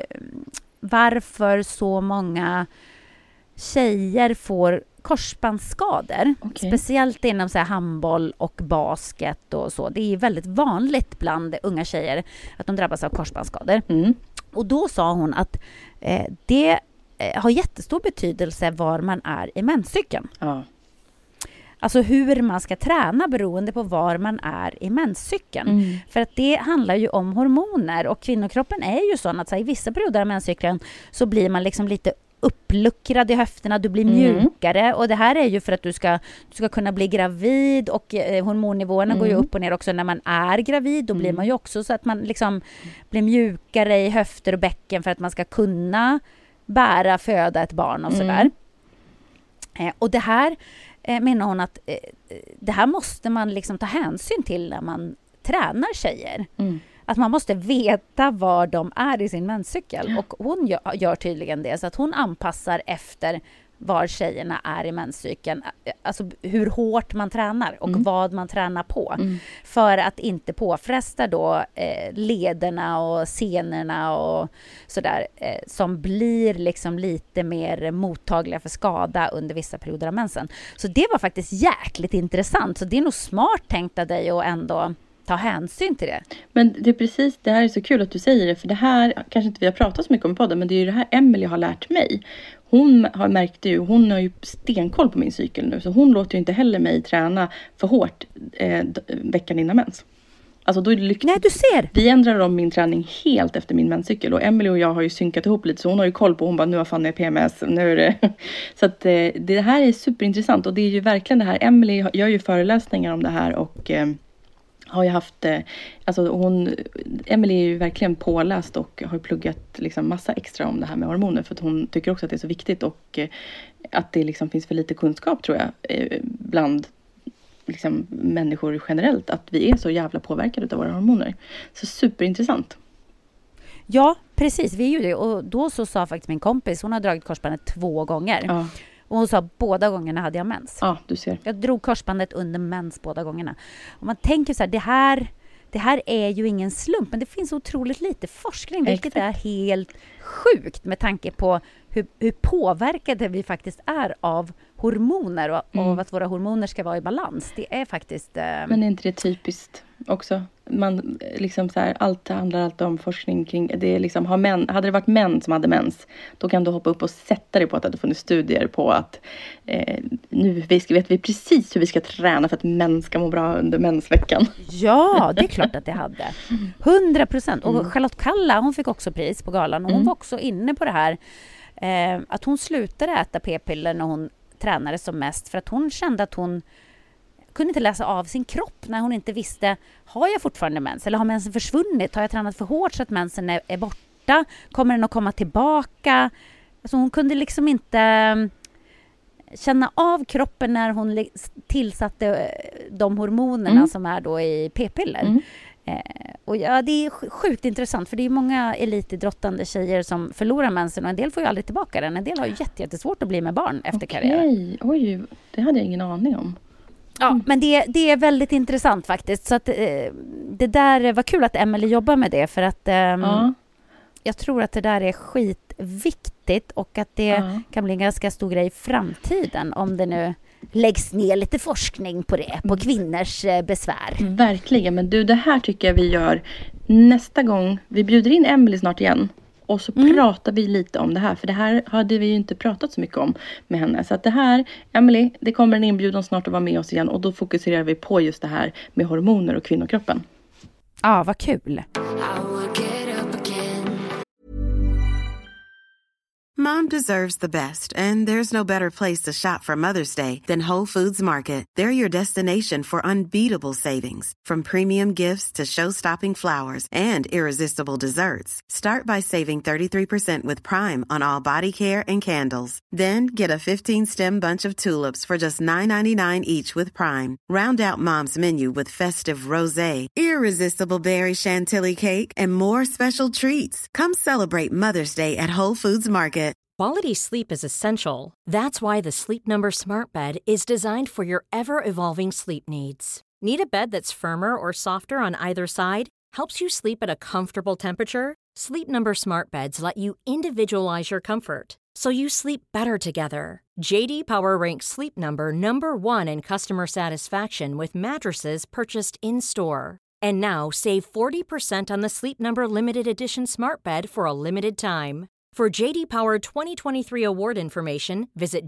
varför så många tjejer får korsbandsskador. Okay. Speciellt inom så här handboll och basket och så. Det är väldigt vanligt bland unga tjejer att de drabbas av korsbandsskador. Och då sa hon att det har jättestor betydelse var man är i menscykeln. Ja. Alltså hur man ska träna beroende på var man är i menscykeln. För att det handlar ju om hormoner, och kvinnokroppen är ju sån att så här, i vissa perioder av menscykeln så blir man liksom lite uppluckrad i höfterna, du blir mjukare, och det här är ju för att du ska kunna bli gravid, och hormonnivåerna går ju upp och ner också när man är gravid. Då blir man ju också så att man liksom blir mjukare i höfter och bäcken för att man ska kunna föda ett barn och sådär. Och det här menar hon att det här måste man liksom ta hänsyn till när man tränar tjejer. Att man måste veta var de är i sin menscykel. Och hon gör tydligen det, så att hon anpassar efter var tjejerna är i menscykeln. Alltså hur hårt man tränar och vad man tränar på. För att inte påfresta då lederna och senorna och sådär. Som blir liksom lite mer mottagliga för skada under vissa perioder av mensen. Så det var faktiskt jäkligt intressant. Så det är nog smart tänkt av dig att ändå ta hänsyn till det. Men det är precis, det här är så kul att du säger det, för det här kanske inte vi har pratat så mycket om i podden, men det är ju det här Emily har lärt mig. Hon har ju stenkoll på min cykel nu, så hon låter ju inte heller mig träna för hårt veckan innan mens. Alltså då är det lyckligt. Nej, du ser. Vi ändrar om min träning helt efter min menscykel, och Emily och jag har ju synkat ihop lite, så hon har ju koll på, hon bara, nu har Fanny PMS, nu är det. Så att det här är superintressant, och det är ju verkligen det här, Emily gör ju föreläsningar om det här, och har ju haft, Emily är ju verkligen påläst och har pluggat liksom massa extra om det här med hormoner, för att hon tycker också att det är så viktigt, och att det liksom finns för lite kunskap, tror jag, bland liksom människor generellt, att vi är så jävla påverkade av våra hormoner. Så superintressant. Ja, precis, vi är ju det, och då så sa faktiskt min kompis, hon har dragit korsbandet 2 gånger. Ja. Och hon sa, båda gångerna hade jag mens. Ja, du ser. Jag drog korsbandet under mens båda gångerna. Och man tänker så här, det här är ju ingen slump, men det finns otroligt lite forskning, vilket är helt sjukt med tanke på hur påverkade vi faktiskt är av hormoner och av att våra hormoner ska vara i balans. Det är faktiskt... Men är inte det typiskt också? Man liksom så här, allt handlar alltid om forskning kring det är liksom, hade det varit män som hade mens, då kan du hoppa upp och sätta dig på att det hade funnits studier på att nu vet vi precis hur vi ska träna för att män ska må bra under mensveckan. Ja, det är klart att det hade. 100%. Och Charlotte Kalla, hon fick också pris på galan, och hon var också inne på det här att hon slutade äta p-piller när hon tränade som mest, för att hon kände att hon kunde inte läsa av sin kropp när hon inte visste, har jag fortfarande mens, eller har mensen försvunnit, har jag tränat för hårt så att mensen är borta, kommer den att komma tillbaka? Alltså hon kunde liksom inte känna av kroppen när hon tillsatte de hormonerna som är då i p-piller. Och ja, det är sjukt intressant för det är många elitidrottande tjejer som förlorar mensen och en del får ju aldrig tillbaka den. En del har ju jättesvårt att bli med barn efter karriär. Oj, det hade jag ingen aning om. Ja, men det är väldigt intressant faktiskt. Så att det där var kul att Emelie jobbar med det för att jag tror att det där är skitviktigt och att det kan bli en ganska stor grej i framtiden om det nu läggs ner lite forskning på det, på kvinnors besvär. Verkligen, men du, det här tycker jag vi gör nästa gång. Vi bjuder in Emelie snart igen och så pratar vi lite om det här. För det här hade vi ju inte pratat så mycket om med henne. Så att det här, Emelie, det kommer en inbjudan snart att vara med oss igen och då fokuserar vi på just det här med hormoner och kvinnokroppen. Ja, vad kul. Mom deserves the best, and there's no better place to shop for Mother's Day than Whole Foods Market. They're your destination for unbeatable savings, from premium gifts to show-stopping flowers and irresistible desserts. Start by saving 33% with Prime on all body care and candles. Then get a 15-stem bunch of tulips for just $9.99 each with Prime. Round out Mom's menu with festive rosé, irresistible berry chantilly cake, and more special treats. Come celebrate Mother's Day at Whole Foods Market. Quality sleep is essential. That's why the Sleep Number Smart Bed is designed for your ever-evolving sleep needs. Need a bed that's firmer or softer on either side? Helps you sleep at a comfortable temperature? Sleep Number Smart Beds let you individualize your comfort, so you sleep better together. JD Power ranks Sleep Number #1 in customer satisfaction with mattresses purchased in-store. And now, save 40% on the Sleep Number Limited Edition Smart Bed for a limited time. For JD Power 2023 award information, visit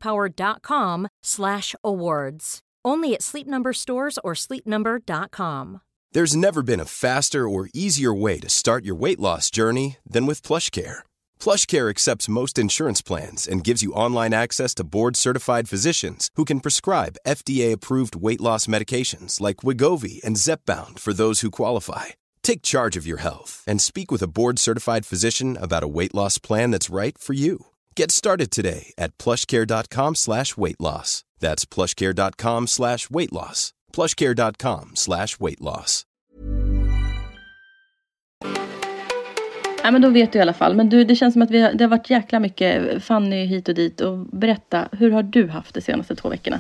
jdpower.com/awards. Only at Sleep Number stores or sleepnumber.com. There's never been a faster or easier way to start your weight loss journey than with PlushCare. PlushCare accepts most insurance plans and gives you online access to board-certified physicians who can prescribe FDA-approved weight loss medications like Wegovy and Zepbound for those who qualify. Take charge of your health and speak with a board-certified physician about a weight loss plan that's right for you. Get started today at plushcare.com/weightloss. That's plushcare.com/weightloss. plushcare.com/weightloss. Ja, men då vet du i alla fall. Men du, det känns som att det har varit jäkla mycket Fanny hit och dit. Och berätta, hur har du haft de senaste 2 veckorna?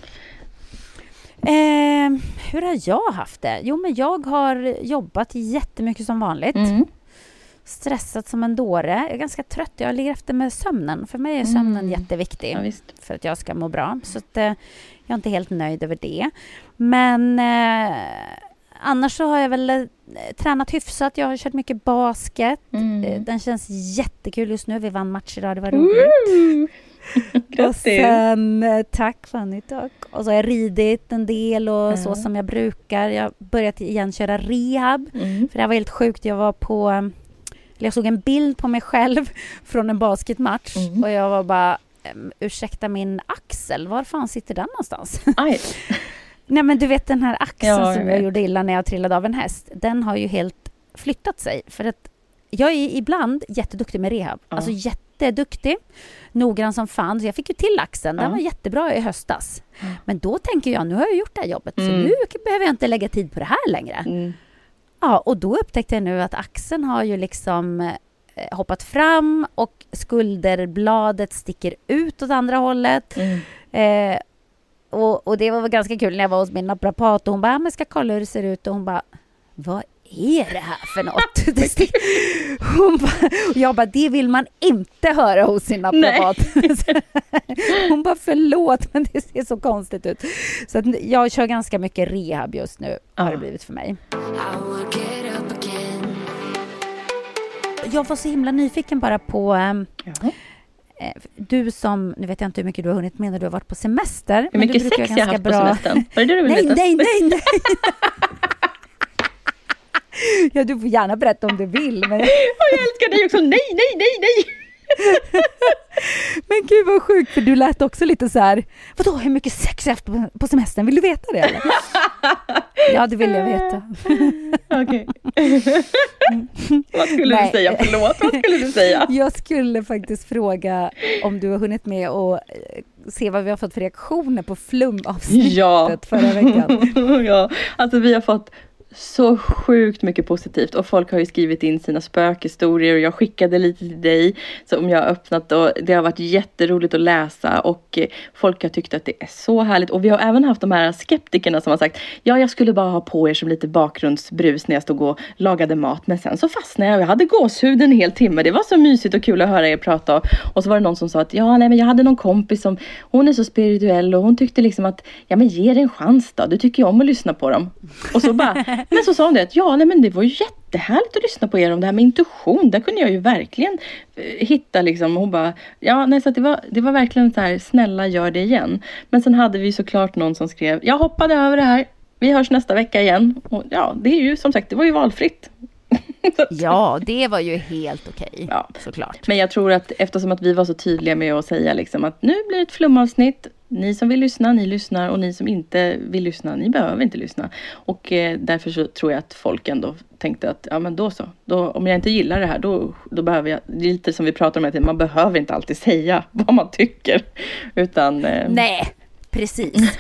Hur har jag haft det? Jo, men jag har jobbat jättemycket som vanligt. Stressat som en dåre. Jag är ganska trött. Jag ligger efter med sömnen. För mig är sömnen jätteviktig. Ja, visst. För att jag ska må bra. Så att, jag är inte helt nöjd över det. Men annars så har jag väl tränat hyfsat. Jag har kört mycket basket. Den känns jättekul just nu. Vi vann match idag. Det var roligt. Och sen, tack Fanny, tack. Och så har jag ridit en del och så som jag brukar. Jag har börjat igen köra rehab. För det var helt sjukt. Jag såg en bild på mig själv från en basketmatch. Och jag var bara, ursäkta min axel. Var fan sitter den någonstans? Aj. Nej, men du vet den här axeln som jag gjorde illa när jag trillade av en häst. Den har ju helt flyttat sig. För att jag är ibland jätteduktig med rehab. Alltså jätteduktig. Noggrann som fan. Så jag fick ju till axeln. Den var jättebra i höstas. Men då tänker jag, nu har jag gjort det här jobbet. Så nu behöver jag inte lägga tid på det här längre. Ja, och då upptäckte jag nu att axeln har ju liksom hoppat fram. Och skulderbladet sticker ut åt andra hållet. Och det var ganska kul när jag var hos min naprapat. Och hon bara, men ska kolla hur det ser ut. Och hon bara, vad är det här för något? Jag bara, det vill man inte höra hos sin naprapat. Hon bara, förlåt, men det ser så konstigt ut. Så att jag kör ganska mycket rehab just nu, har det blivit för mig. Jag var så himla nyfiken bara på... Du som, nu vet jag inte hur mycket du har hunnit med när du har varit på semester. Hur mycket sex jag har haft på semestern? Var det du ville veta? Nej. Ja, du får gärna berätta om du vill. Men... jag älskar dig också. Nej. Men gud vad sjukt, för du lät också lite så här. Vadå, hur mycket sex har jag haft på semestern? Vill du veta det eller? Ja, det vill jag veta. Okej. Vad skulle du säga? Förlåt, vad skulle du säga? Jag skulle faktiskt fråga om du har hunnit med och se vad vi har fått för reaktioner på flumavsnittet förra veckan. Ja, alltså vi har fått så sjukt mycket positivt och folk har ju skrivit in sina spökhistorier och jag skickade lite till dig som jag har öppnat och det har varit jätteroligt att läsa och folk har tyckt att det är så härligt och vi har även haft de här skeptikerna som har sagt ja, jag skulle bara ha på er som lite bakgrundsbrus när jag stod och lagade mat men sen så fastnade jag hade gåshud en hel timme, det var så mysigt och kul att höra er prata och så var det någon som sa att ja, nej men jag hade någon kompis som hon är så spirituell och hon tyckte liksom att ja men ge det en chans då, du tycker ju om att lyssna på dem och så bara men så sa hon det att ja, nej men det var ju jättehärligt att lyssna på er om det här med intuition. Där kunde jag ju verkligen hitta liksom. Hon bara, ja nej så att det var verkligen så här, snälla gör det igen. Men sen hade vi såklart någon som skrev, jag hoppade över det här. Vi hörs nästa vecka igen. Och ja, det är ju som sagt, det var ju valfritt. Ja, det var ju helt okej, ja. Såklart. Men jag tror att eftersom att vi var så tydliga med att säga liksom att nu blir det ett flumavsnitt. Ni som vill lyssna, ni lyssnar och ni som inte vill lyssna, ni behöver inte lyssna. Och därför så tror jag att folk ändå tänkte att ja men då så. Om jag inte gillar det här då behöver jag, det är lite som vi pratar om att man behöver inte alltid säga vad man tycker. Utan... Nej, precis.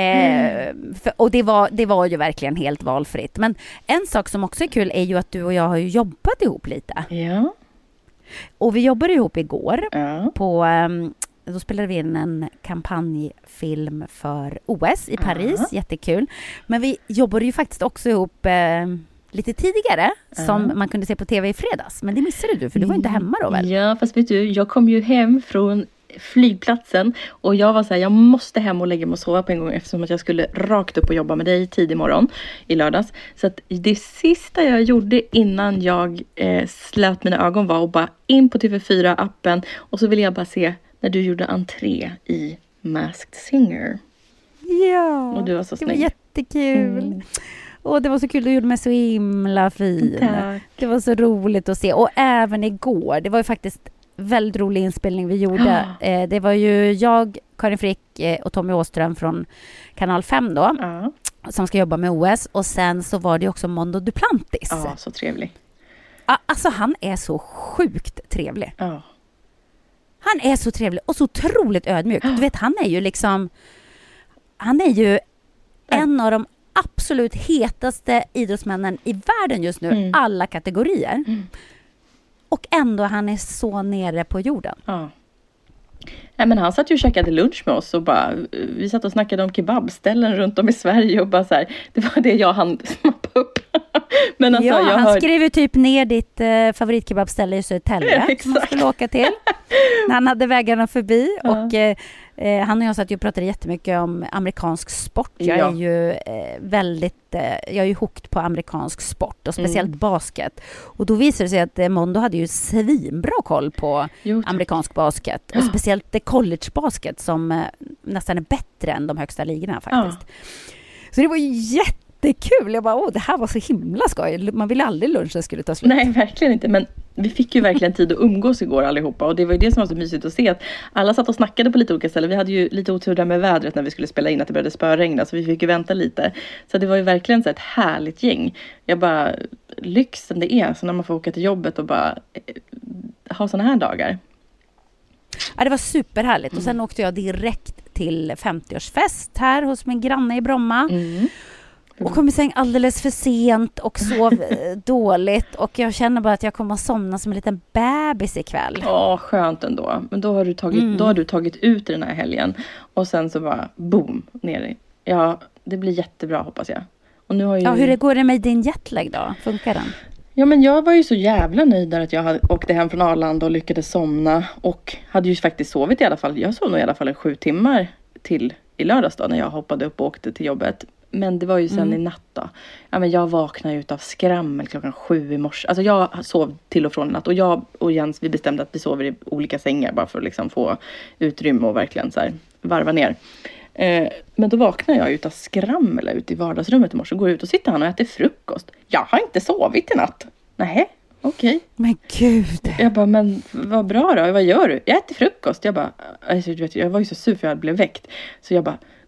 Och det var ju verkligen helt valfritt. Men en sak som också är kul är ju att du och jag har ju jobbat ihop lite. Ja. Och vi jobbade ihop igår på... Då spelade vi in en kampanjfilm för OS i Paris. Jättekul. Men vi jobbade ju faktiskt också ihop lite tidigare som man kunde se på tv i fredags. Men det missade du för du var inte hemma då väl? Ja, fast vet du, jag kom ju hem från flygplatsen och jag var så här, jag måste hem och lägga mig och sova på en gång eftersom att jag skulle rakt upp och jobba med dig tidig morgon i lördags. Så att det sista jag gjorde innan jag slöt mina ögon var att bara in på TV4-appen och så ville jag bara se när du gjorde entré i Masked Singer. Ja, och du var så snygg. Det var jättekul. Och det var så kul, du gjorde mig så himla fin. Tack. Det var så roligt att se. Och även igår, det var ju faktiskt väldigt rolig inspelning vi gjorde. Det var ju jag, Karin Frick och Tommy Åström från Kanal 5 då. Som ska jobba med OS. Och sen så var det också Mondo Duplantis. Ja, så trevlig. Alltså han är så sjukt trevlig. Ja. Han är så trevlig och så otroligt ödmjuk. Du vet, han är ju en av de absolut hetaste idrottsmännen i världen just nu. Alla kategorier. Och ändå han är så nere på jorden. Ja. Nej, men han satt ju och käkade lunch med oss och bara, vi satt och snackade om kebabställen runt om i Sverige och bara så här, det var det jag hann snappa upp. Men alltså, han skrev ju typ ner ditt favoritkebabställe i Södertälje som man skulle åka till när han hade vägarna förbi. Och han och jag satt ju och pratade jättemycket om amerikansk sport. Jag är ju jag är ju hooked på amerikansk sport och speciellt basket. Och då visade det sig att Mondo hade ju svinbra koll på amerikansk basket. Och speciellt collegebasket som nästan är bättre än de högsta ligorna faktiskt. Så det var ju jättekul. Jag bara, det här var så himla skoj. Man ville aldrig lunchen skulle ta slut. Nej, verkligen inte. Men vi fick ju verkligen tid att umgås igår allihopa. Och det var ju det som var så mysigt att se. Att alla satt och snackade på lite olika ställen. Vi hade ju lite otur där med vädret när vi skulle spela in. Att det började spöregna. Så vi fick ju vänta lite. Så det var ju verkligen så ett härligt gäng. Jag bara, lyxen det är. Så när man får åka till jobbet och bara ha såna här dagar. Ja, det var superhärligt. Och sen åkte jag direkt till 50-årsfest här hos min granne i Bromma. Och kom i säng alldeles för sent och sov dåligt. Och jag känner bara att jag kommer att somna som en liten bebis ikväll. Skönt ändå. Men då har du tagit ut den här helgen. Och sen så bara boom, ner. Ja, det blir jättebra hoppas jag. Och nu har ju... Ja, hur går det med din jetlag då? Funkar den? Ja, men jag var ju så jävla nöjd där att jag åkte hem från Arlanda och lyckades somna. Och hade ju faktiskt sovit i alla fall. Jag sov nog i alla fall 7 timmar till i lördags då när jag hoppade upp och åkte till jobbet. Men det var ju sen i natt då. Ja, men jag vaknade ut av skrammel 7:00 i morse. Alltså jag sov till och från natt. Och jag och Jens, vi bestämde att vi sover i olika sängar. Bara för att liksom få utrymme och verkligen så här varva ner. Men då vaknar jag ut av skrammel ut i vardagsrummet i morse. Går ut och sitter han och äter frukost. Jag har inte sovit i natt. Nej, okej. Men gud. Jag bara, men vad bra då. Vad gör du? Jag äter frukost. Jag bara, alltså, du vet, jag var ju så sur för jag blev väckt. Så jag bara,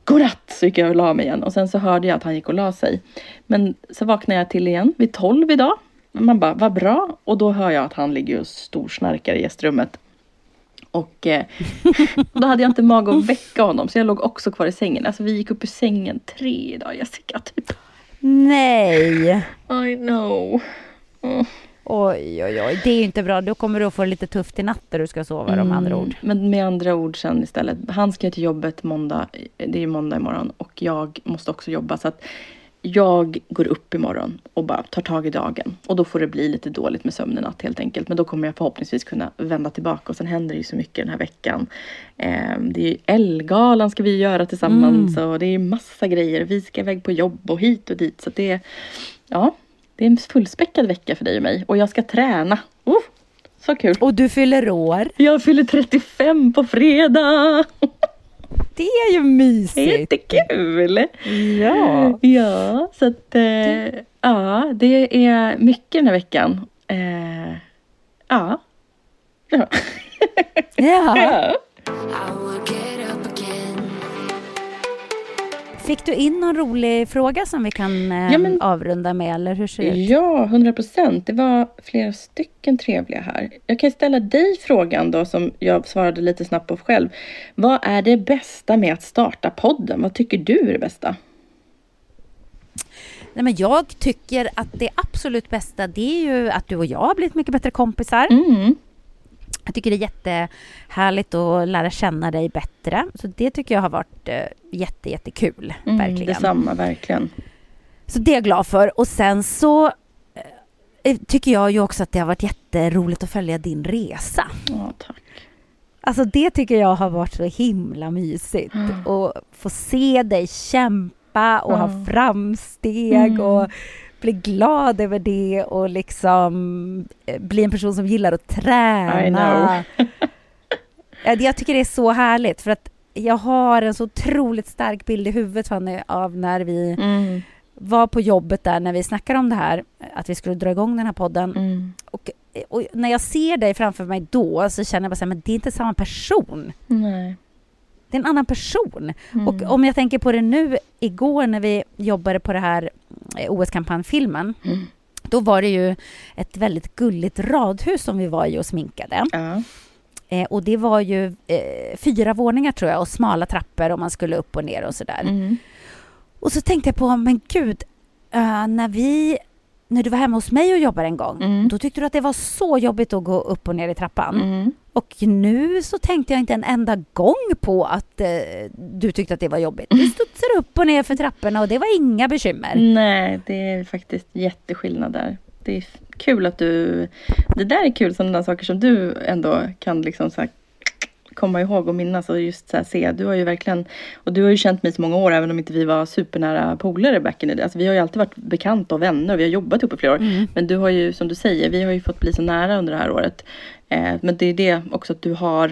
godnatt, så gick jag och la mig igen. Och sen så hörde jag att han gick och la sig. Men så vaknade jag till igen vid 12 idag. Man bara, vad bra. Och då hör jag att han ligger och storsnarkar i gästrummet. Och då hade jag inte mag att väcka honom. Så jag låg också kvar i sängen. Alltså vi gick upp i sängen 3 idag, Jessica, typ. Nej. I know. Oj. Det är ju inte bra. Då kommer du att få det lite tufft i natt där du ska sova, med andra ord. Men med andra ord sen istället. Han ska till jobbet måndag. Det är ju måndag imorgon. Och jag måste också jobba. Så att jag går upp imorgon och bara tar tag i dagen. Och då får det bli lite dåligt med sömnen natt helt enkelt. Men då kommer jag förhoppningsvis kunna vända tillbaka. Och sen händer det ju så mycket den här veckan. Det är ju Ellegalan ska vi göra tillsammans. Och det är ju massa grejer. Vi ska iväg på jobb och hit och dit. Så det är, det är en fullspäckad vecka för dig och mig. Och jag ska träna. Så kul. Och du fyller år. Jag fyller 35 på fredag. Det är ju mysigt. Jättekul. Ja. Ja, så att det är mycket den här veckan. Ja. Fick du in någon rolig fråga som vi kan avrunda med, eller hur ser det ut? Ja, 100%. Det var flera stycken trevliga här. Jag kan ställa dig frågan då, som jag svarade lite snabbt på själv. Vad är det bästa med att starta podden? Vad tycker du är det bästa? Nej, men jag tycker att det absolut bästa, det är ju att du och jag har blivit mycket bättre kompisar. Jag tycker det är jättehärligt att lära känna dig bättre. Så det tycker jag har varit jättekul. Verkligen. Detsamma, verkligen. Så det är jag glad för. Och sen så tycker jag ju också att det har varit jätteroligt att följa din resa. Ja, tack. Alltså det tycker jag har varit så himla mysigt. Och få se dig kämpa och ha framsteg och bli glad över det och liksom bli en person som gillar att träna. Jag tycker det är så härligt, för att jag har en så otroligt stark bild i huvudet, Fanny, av när vi var på jobbet där, när vi snackade om det här, att vi skulle dra igång den här podden. Och när jag ser dig framför mig då, så känner jag bara så här, men det är inte samma person. Nej. Det är en annan person. Och om jag tänker på det nu, igår när vi jobbade på det här OS-kampanjfilmen, då var det ju ett väldigt gulligt radhus som vi var i och sminkade. Och det var ju 4 våningar tror jag, och smala trappor, och man skulle upp och ner och sådär. Och så tänkte jag på, men gud, när du var hemma hos mig och jobbade en gång, då tyckte du att det var så jobbigt att gå upp och ner i trappan. Och nu så tänkte jag inte en enda gång på att du tyckte att det var jobbigt. Du studsar upp och ner för trapporna och det var inga bekymmer. Nej, det är faktiskt jätteskillnad där. Det är kul att det där är kul, sådana saker som du ändå kan liksom så här komma ihåg och minnas och just så här se. Du har ju verkligen, och du har ju känt mig så många år, även om inte vi var supernära polare back in the day. Alltså vi har ju alltid varit bekanta och vänner och vi har jobbat ihop i flera år. Men du har ju, som du säger, vi har ju fått bli så nära under det här året. Men det är det också att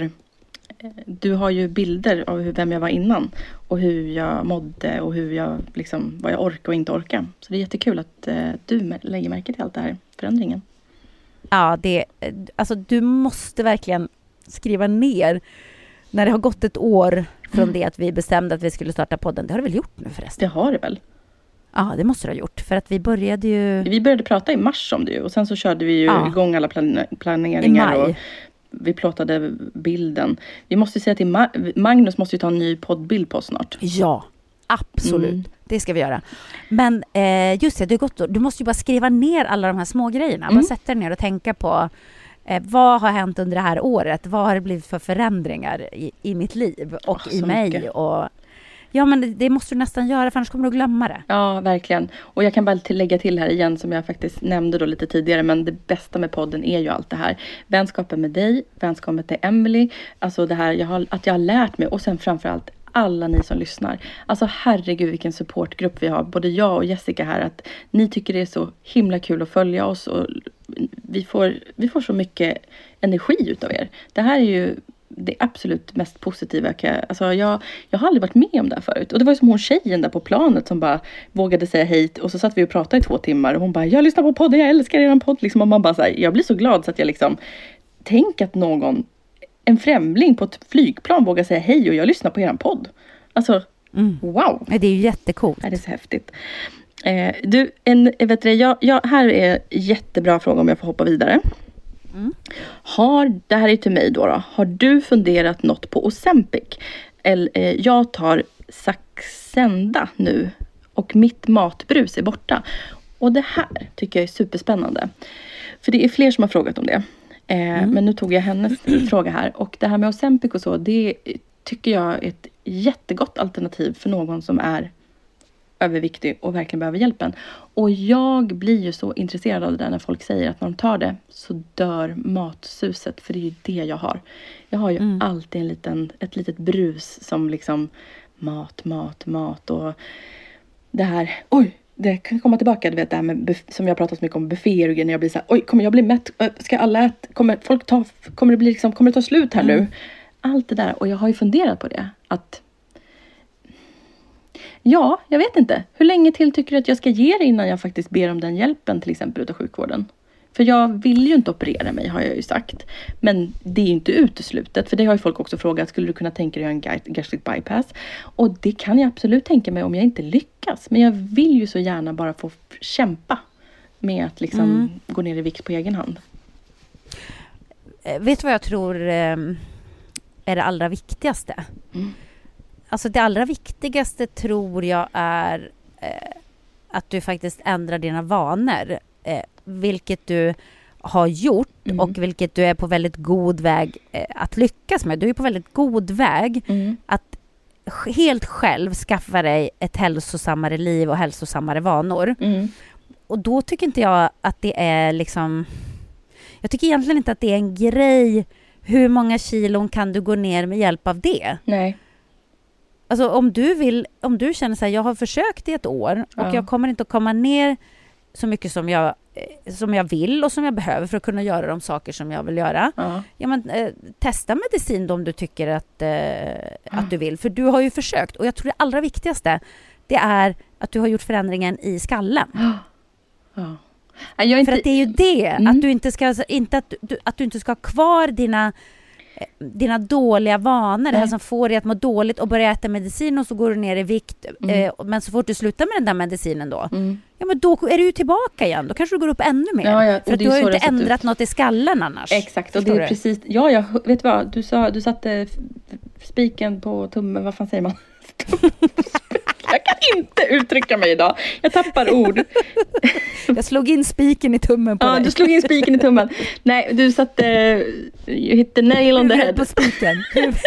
du har ju bilder av vem jag var innan och hur jag mådde och hur jag liksom, vad jag orkar och inte orkar. Så det är jättekul att du lägger märke till allt det här, förändringen. Ja, alltså du måste verkligen skriva ner när det har gått ett år från det att vi bestämde att vi skulle starta podden. Det har du väl gjort nu förresten? Det har det väl? Ja, det måste du ha gjort. För att vi började prata i mars om det ju. Och sen så körde vi ju igång alla planeringar. Och vi plåtade bilden. Vi måste säga till Magnus måste ju ta en ny poddbild på snart. Ja, absolut. Det ska vi göra. Men just det, du måste ju bara skriva ner alla de här små grejerna. Bara sätta dig ner och tänka på vad har hänt under det här året? Vad har det blivit för förändringar i mitt liv och i mig? Och ja, men det måste du nästan göra, för annars kommer du glömma det. Ja, verkligen. Och jag kan bara lägga till här igen, som jag faktiskt nämnde då lite tidigare, men det bästa med podden är ju allt det här. Vänskapen med dig, vänskapen med Emily, alltså det här att jag har lärt mig, och sen framförallt alla ni som lyssnar. Alltså herregud vilken supportgrupp vi har, både jag och Jessica här, att ni tycker det är så himla kul att följa oss, och vi får så mycket energi utav er. Det här är ju det absolut mest positiva. Alltså jag har aldrig varit med om det här förut. Och det var ju som hon tjejen där på planet som bara vågade säga hej. Och så satt vi och pratade i 2 timmar. Och hon bara, jag lyssnar på podden, jag älskar er podd. Liksom, och man bara så här, jag blir så glad så att jag liksom, tänk att en främling på ett flygplan vågar säga hej och jag lyssnar på er podd. Alltså Wow! Det är ju jättekult. Det är så häftigt. Här är en jättebra fråga om jag får hoppa vidare. Det här är till mig då. Har du funderat något på Ozempic? Jag tar Saxenda nu och mitt matbrus är borta. Och det här tycker jag är superspännande. För det är fler som har frågat om det. Men nu tog jag hennes fråga här. Och det här med Ozempic och så, det tycker jag är ett jättegott alternativ för någon som är överviktig och verkligen behöver hjälpen. Och jag blir ju så intresserad av det där när folk säger att när de tar det så dör matsuset. För det är ju det jag har. Jag har ju alltid ett litet brus som liksom mat och det här, det kan komma tillbaka, du vet det här med som jag pratat så mycket om bufféer och när jag blir så här, kommer jag bli mätt? Ska alla äta? Kommer det ta slut här nu? Allt det där, och jag har ju funderat på det att jag vet inte. Hur länge till tycker du att jag ska ge det innan jag faktiskt ber om den hjälpen till exempel utav sjukvården? För jag vill ju inte operera mig, har jag ju sagt. Men det är ju inte uteslutet. För det har ju folk också frågat, skulle du kunna tänka dig att göra en gastric bypass? Och det kan jag absolut tänka mig om jag inte lyckas. Men jag vill ju så gärna bara få kämpa med att liksom gå ner i vikt på egen hand. Vet du vad jag tror är det allra viktigaste? Alltså det allra viktigaste tror jag är att du faktiskt ändrar dina vanor. Vilket du har gjort och vilket du är på väldigt god väg att lyckas med. Du är på väldigt god väg att helt själv skaffa dig ett hälsosammare liv och hälsosammare vanor. Och då tycker inte jag att det är liksom... Jag tycker egentligen inte att det är en grej. Hur många kilon kan du gå ner med hjälp av det? Nej. Alltså om du känner så här, jag har försökt i ett år och jag kommer inte att komma ner så mycket som jag vill och som jag behöver för att kunna göra de saker som jag vill göra. Ja, men, testa medicin då om du tycker att du vill. För du har ju försökt. Och jag tror det allra viktigaste det är att du har gjort förändringen i skallen. För att det är ju det. Att du inte ska, att du inte ska ha kvar dina dåliga vanor, det här som får dig att må dåligt och börja äta medicin och så går du ner i vikt. Men så fort du slutar med den där medicinen då, ja men då är du ju tillbaka igen. Då kanske du går upp ännu mer. För att du har ju inte ändrat något i skallen annars. Exakt, och det är precis, jag vet vad, du satte spiken på tummen, vad fan säger man? Jag kan inte uttrycka mig idag. Jag tappar ord. Jag slog in spiken i tummen på dig. Ja, du slog in spiken i tummen. Nej, du satte... You hit the nail on the head. På spiken.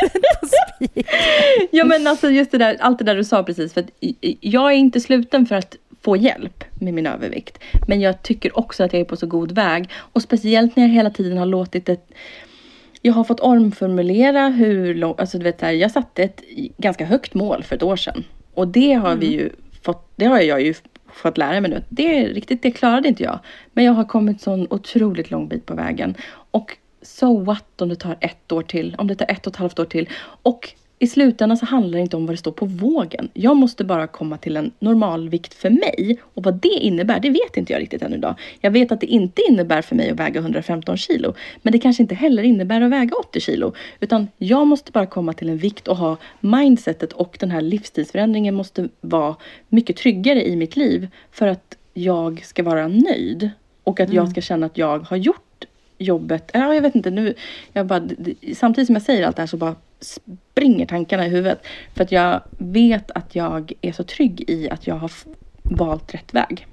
Ja, men alltså just det där, allt det där du sa precis. För att jag är inte sluten för att få hjälp med min övervikt. Men jag tycker också att jag är på så god väg. Och speciellt när jag hela tiden har låtit det... Jag har fått omformulera hur långt... Alltså du vet, jag satte ett ganska högt mål för ett år sedan. Och det har vi ju fått... Det har jag ju fått lära mig nu. Det klarade inte jag. Men jag har kommit så en otroligt lång bit på vägen. Och so what om det tar 1 år till. Om det tar 1,5 år till. Och i slutändan så handlar det inte om vad det står på vågen. Jag måste bara komma till en normal vikt för mig. Och vad det innebär, det vet inte jag riktigt än idag. Jag vet att det inte innebär för mig att väga 115 kilo. Men det kanske inte heller innebär att väga 80 kilo. Utan jag måste bara komma till en vikt och ha mindsetet. Och den här livsstilsförändringen måste vara mycket tryggare i mitt liv. För att jag ska vara nöjd. Och att jag ska känna att jag har gjort jobbet. Ja, jag vet inte nu. Samtidigt som jag säger allt det här så bara springer tankarna i huvudet. För att jag vet att jag är så trygg i att jag har valt rätt väg.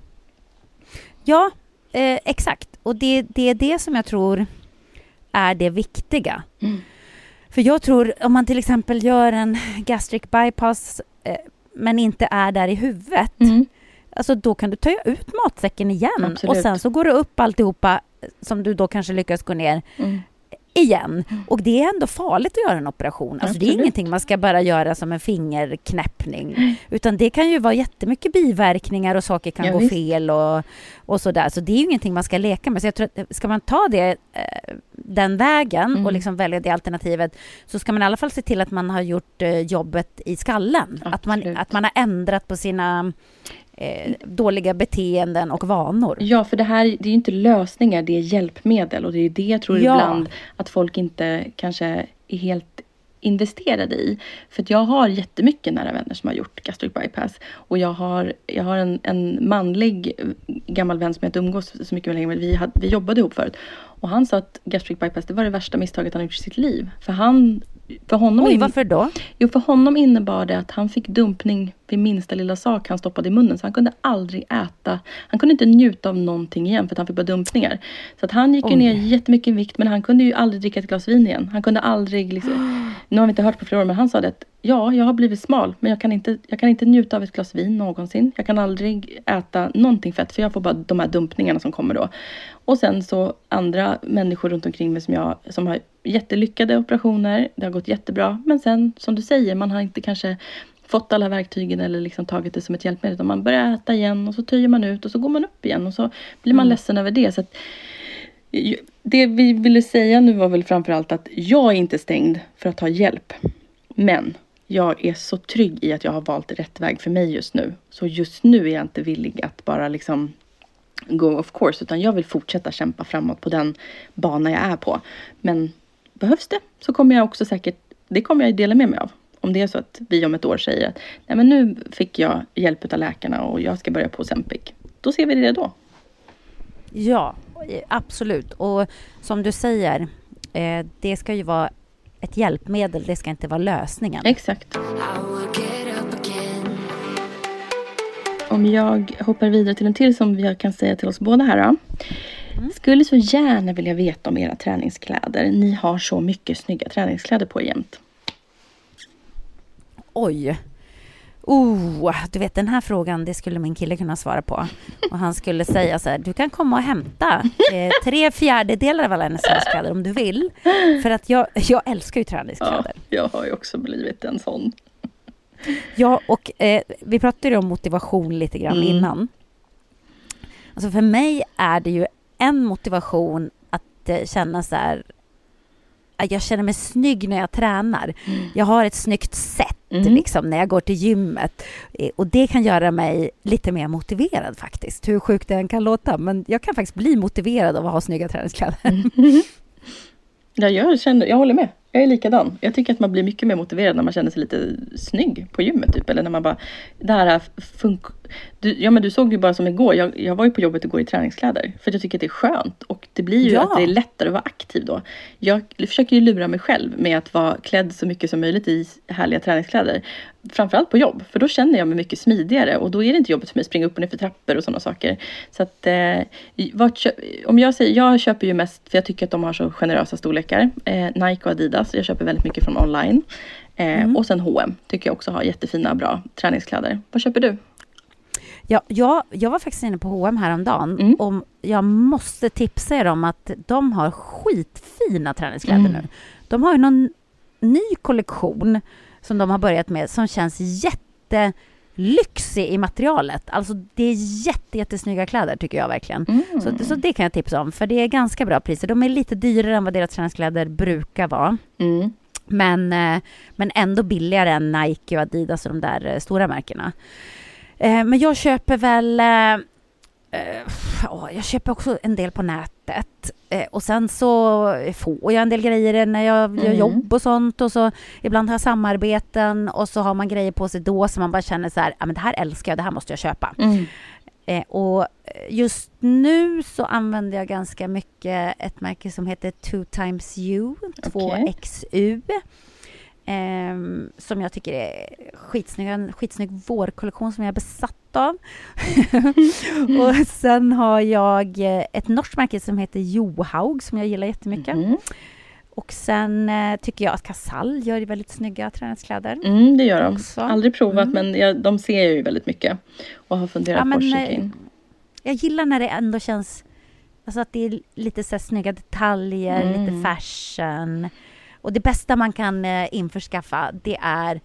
Ja, exakt. Och det är det som jag tror är det viktiga. För jag tror om man till exempel gör en gastric bypass men inte är där i huvudet. Alltså då kan du ta ut matsäcken igen. Absolut. Och sen så går du upp alltihopa som du då kanske lyckas gå ner igen. Och det är ändå farligt att göra en operation. Alltså det är ingenting man ska bara göra som en fingerknäppning. Utan det kan ju vara jättemycket biverkningar och saker kan gå fel och sådär. Så det är ju ingenting man ska leka med. Så jag tror att ska man ta den vägen och liksom välja det alternativet så ska man i alla fall se till att man har gjort jobbet i skallen. Att man har ändrat på sina dåliga beteenden och vanor. Ja, för det är ju inte lösningar, det är hjälpmedel och det är det jag tror ibland att folk inte kanske är helt investerade i. För att jag har jättemycket nära vänner som har gjort gastric bypass. Och jag har en manlig gammal vän som jag inte umgås så mycket med längre. Men vi jobbade ihop förut. Och han sa att gastric bypass, det var det värsta misstaget han gjort i sitt liv. För honom varför då? Jo, för honom innebar det att han fick dumpning vid minsta lilla sak han stoppade i munnen. Så han kunde aldrig äta. Han kunde inte njuta av någonting igen för att han fick bara dumpningar. Så att han gick ju ner jättemycket i vikt, men han kunde ju aldrig dricka ett glas vin igen. Han kunde aldrig liksom, nu har vi inte hört på flera år, men han sa det att ja, jag har blivit smal, men jag kan inte njuta av ett glas vin någonsin. Jag kan aldrig äta någonting fett, för jag får bara de här dumpningarna som kommer då. Och sen så andra människor runt omkring mig som har jättelyckade operationer. Det har gått jättebra. Men sen, som du säger, man har inte kanske fått alla verktygen eller liksom tagit det som ett hjälpmedel. Utan man börjar äta igen och så töjer man ut och så går man upp igen. Och så blir man ledsen över det. Så att, det vi ville säga nu var väl framförallt att jag är inte stängd för att ta hjälp. Men jag är så trygg i att jag har valt rätt väg för mig just nu. Så just nu är jag inte villig att bara liksom go of course, utan jag vill fortsätta kämpa framåt på den bana jag är på. Men behövs det så kommer jag också säkert, det kommer jag dela med mig av. Om det är så att vi om ett år säger att nej, men nu fick jag hjälp av läkarna och jag ska börja på Ozempic. Då ser vi det då. Ja, absolut. Och som du säger, det ska ju vara ett hjälpmedel, det ska inte vara lösningen. Exakt. Om jag hoppar vidare till en till som jag kan säga till oss båda här då. Skulle så gärna vilja veta om era träningskläder. Ni har så mycket snygga träningskläder på jämt. Oj. Du vet, den här frågan, det skulle min kille kunna svara på. Och han skulle säga så här: du kan komma och hämta 3/4 av alla hennes träningskläder om du vill. För att jag älskar ju träningskläder. Ja, jag har ju också blivit en sån. Ja, och vi pratade ju om motivation lite grann innan. Alltså för mig är det ju en motivation att känna så här, att jag känner mig snygg när jag tränar. Jag har ett snyggt sätt liksom, när jag går till gymmet. Och det kan göra mig lite mer motiverad faktiskt. Hur sjukt det än kan låta. Men jag kan faktiskt bli motiverad av att ha snygga träningskläder. Ja, jag håller med. Jag är likadan. Jag tycker att man blir mycket mer motiverad när man känner sig lite snygg på gymmet typ. Eller när man bara, det här du såg ju bara som igår. Jag var ju på jobbet igår i träningskläder. För jag tycker att det är skönt. Och det blir ju att det är lättare att vara aktiv då. Jag försöker ju lura mig själv med att vara klädd så mycket som möjligt i härliga träningskläder. Framförallt på jobb. För då känner jag mig mycket smidigare. Och då är det inte jobbet för mig att springa upp och ner för trappor och sådana saker. Så att om jag säger, jag köper ju mest för jag tycker att de har så generösa storlekar. Nike och Adidas. Jag köper väldigt mycket från online. Och sen H&M tycker jag också har jättefina bra träningskläder. Vad köper du? Ja, jag var faktiskt inne på H&M häromdagen. Och jag måste tipsa er om att de har skitfina träningskläder nu. De har ju någon ny kollektion som de har börjat med som känns jättelyxig i materialet. Alltså det är jättesnygga kläder tycker jag verkligen. Så det kan jag tipsa om, för det är ganska bra priser. De är lite dyrare än vad deras träningskläder brukar vara. Men ändå billigare än Nike och Adidas och de där stora märkena. Men jag köper väl jag köper också en del på nätet. Och sen så får jag en del grejer när jag gör jobb och sånt. Och så ibland har jag samarbeten. Och så har man grejer på sig då som man bara känner så här, men det här älskar jag, det här måste jag köpa. Och just nu så använder jag ganska mycket ett märke som heter 2XU, 2XU. Som jag tycker är skitsnygg. En skitsnygg vårkollektion som jag är besatt av. Och sen har jag ett norskt märke som heter Johaug som jag gillar jättemycket. Och sen tycker jag att Casall gör väldigt snygga träningskläder. Det gör de. Också. Aldrig provat men de ser jag ju väldigt mycket. Och har funderat på att kika in. Jag gillar när det ändå känns alltså att det är lite så här snygga detaljer, lite fashion. Och det bästa man kan införskaffa, det är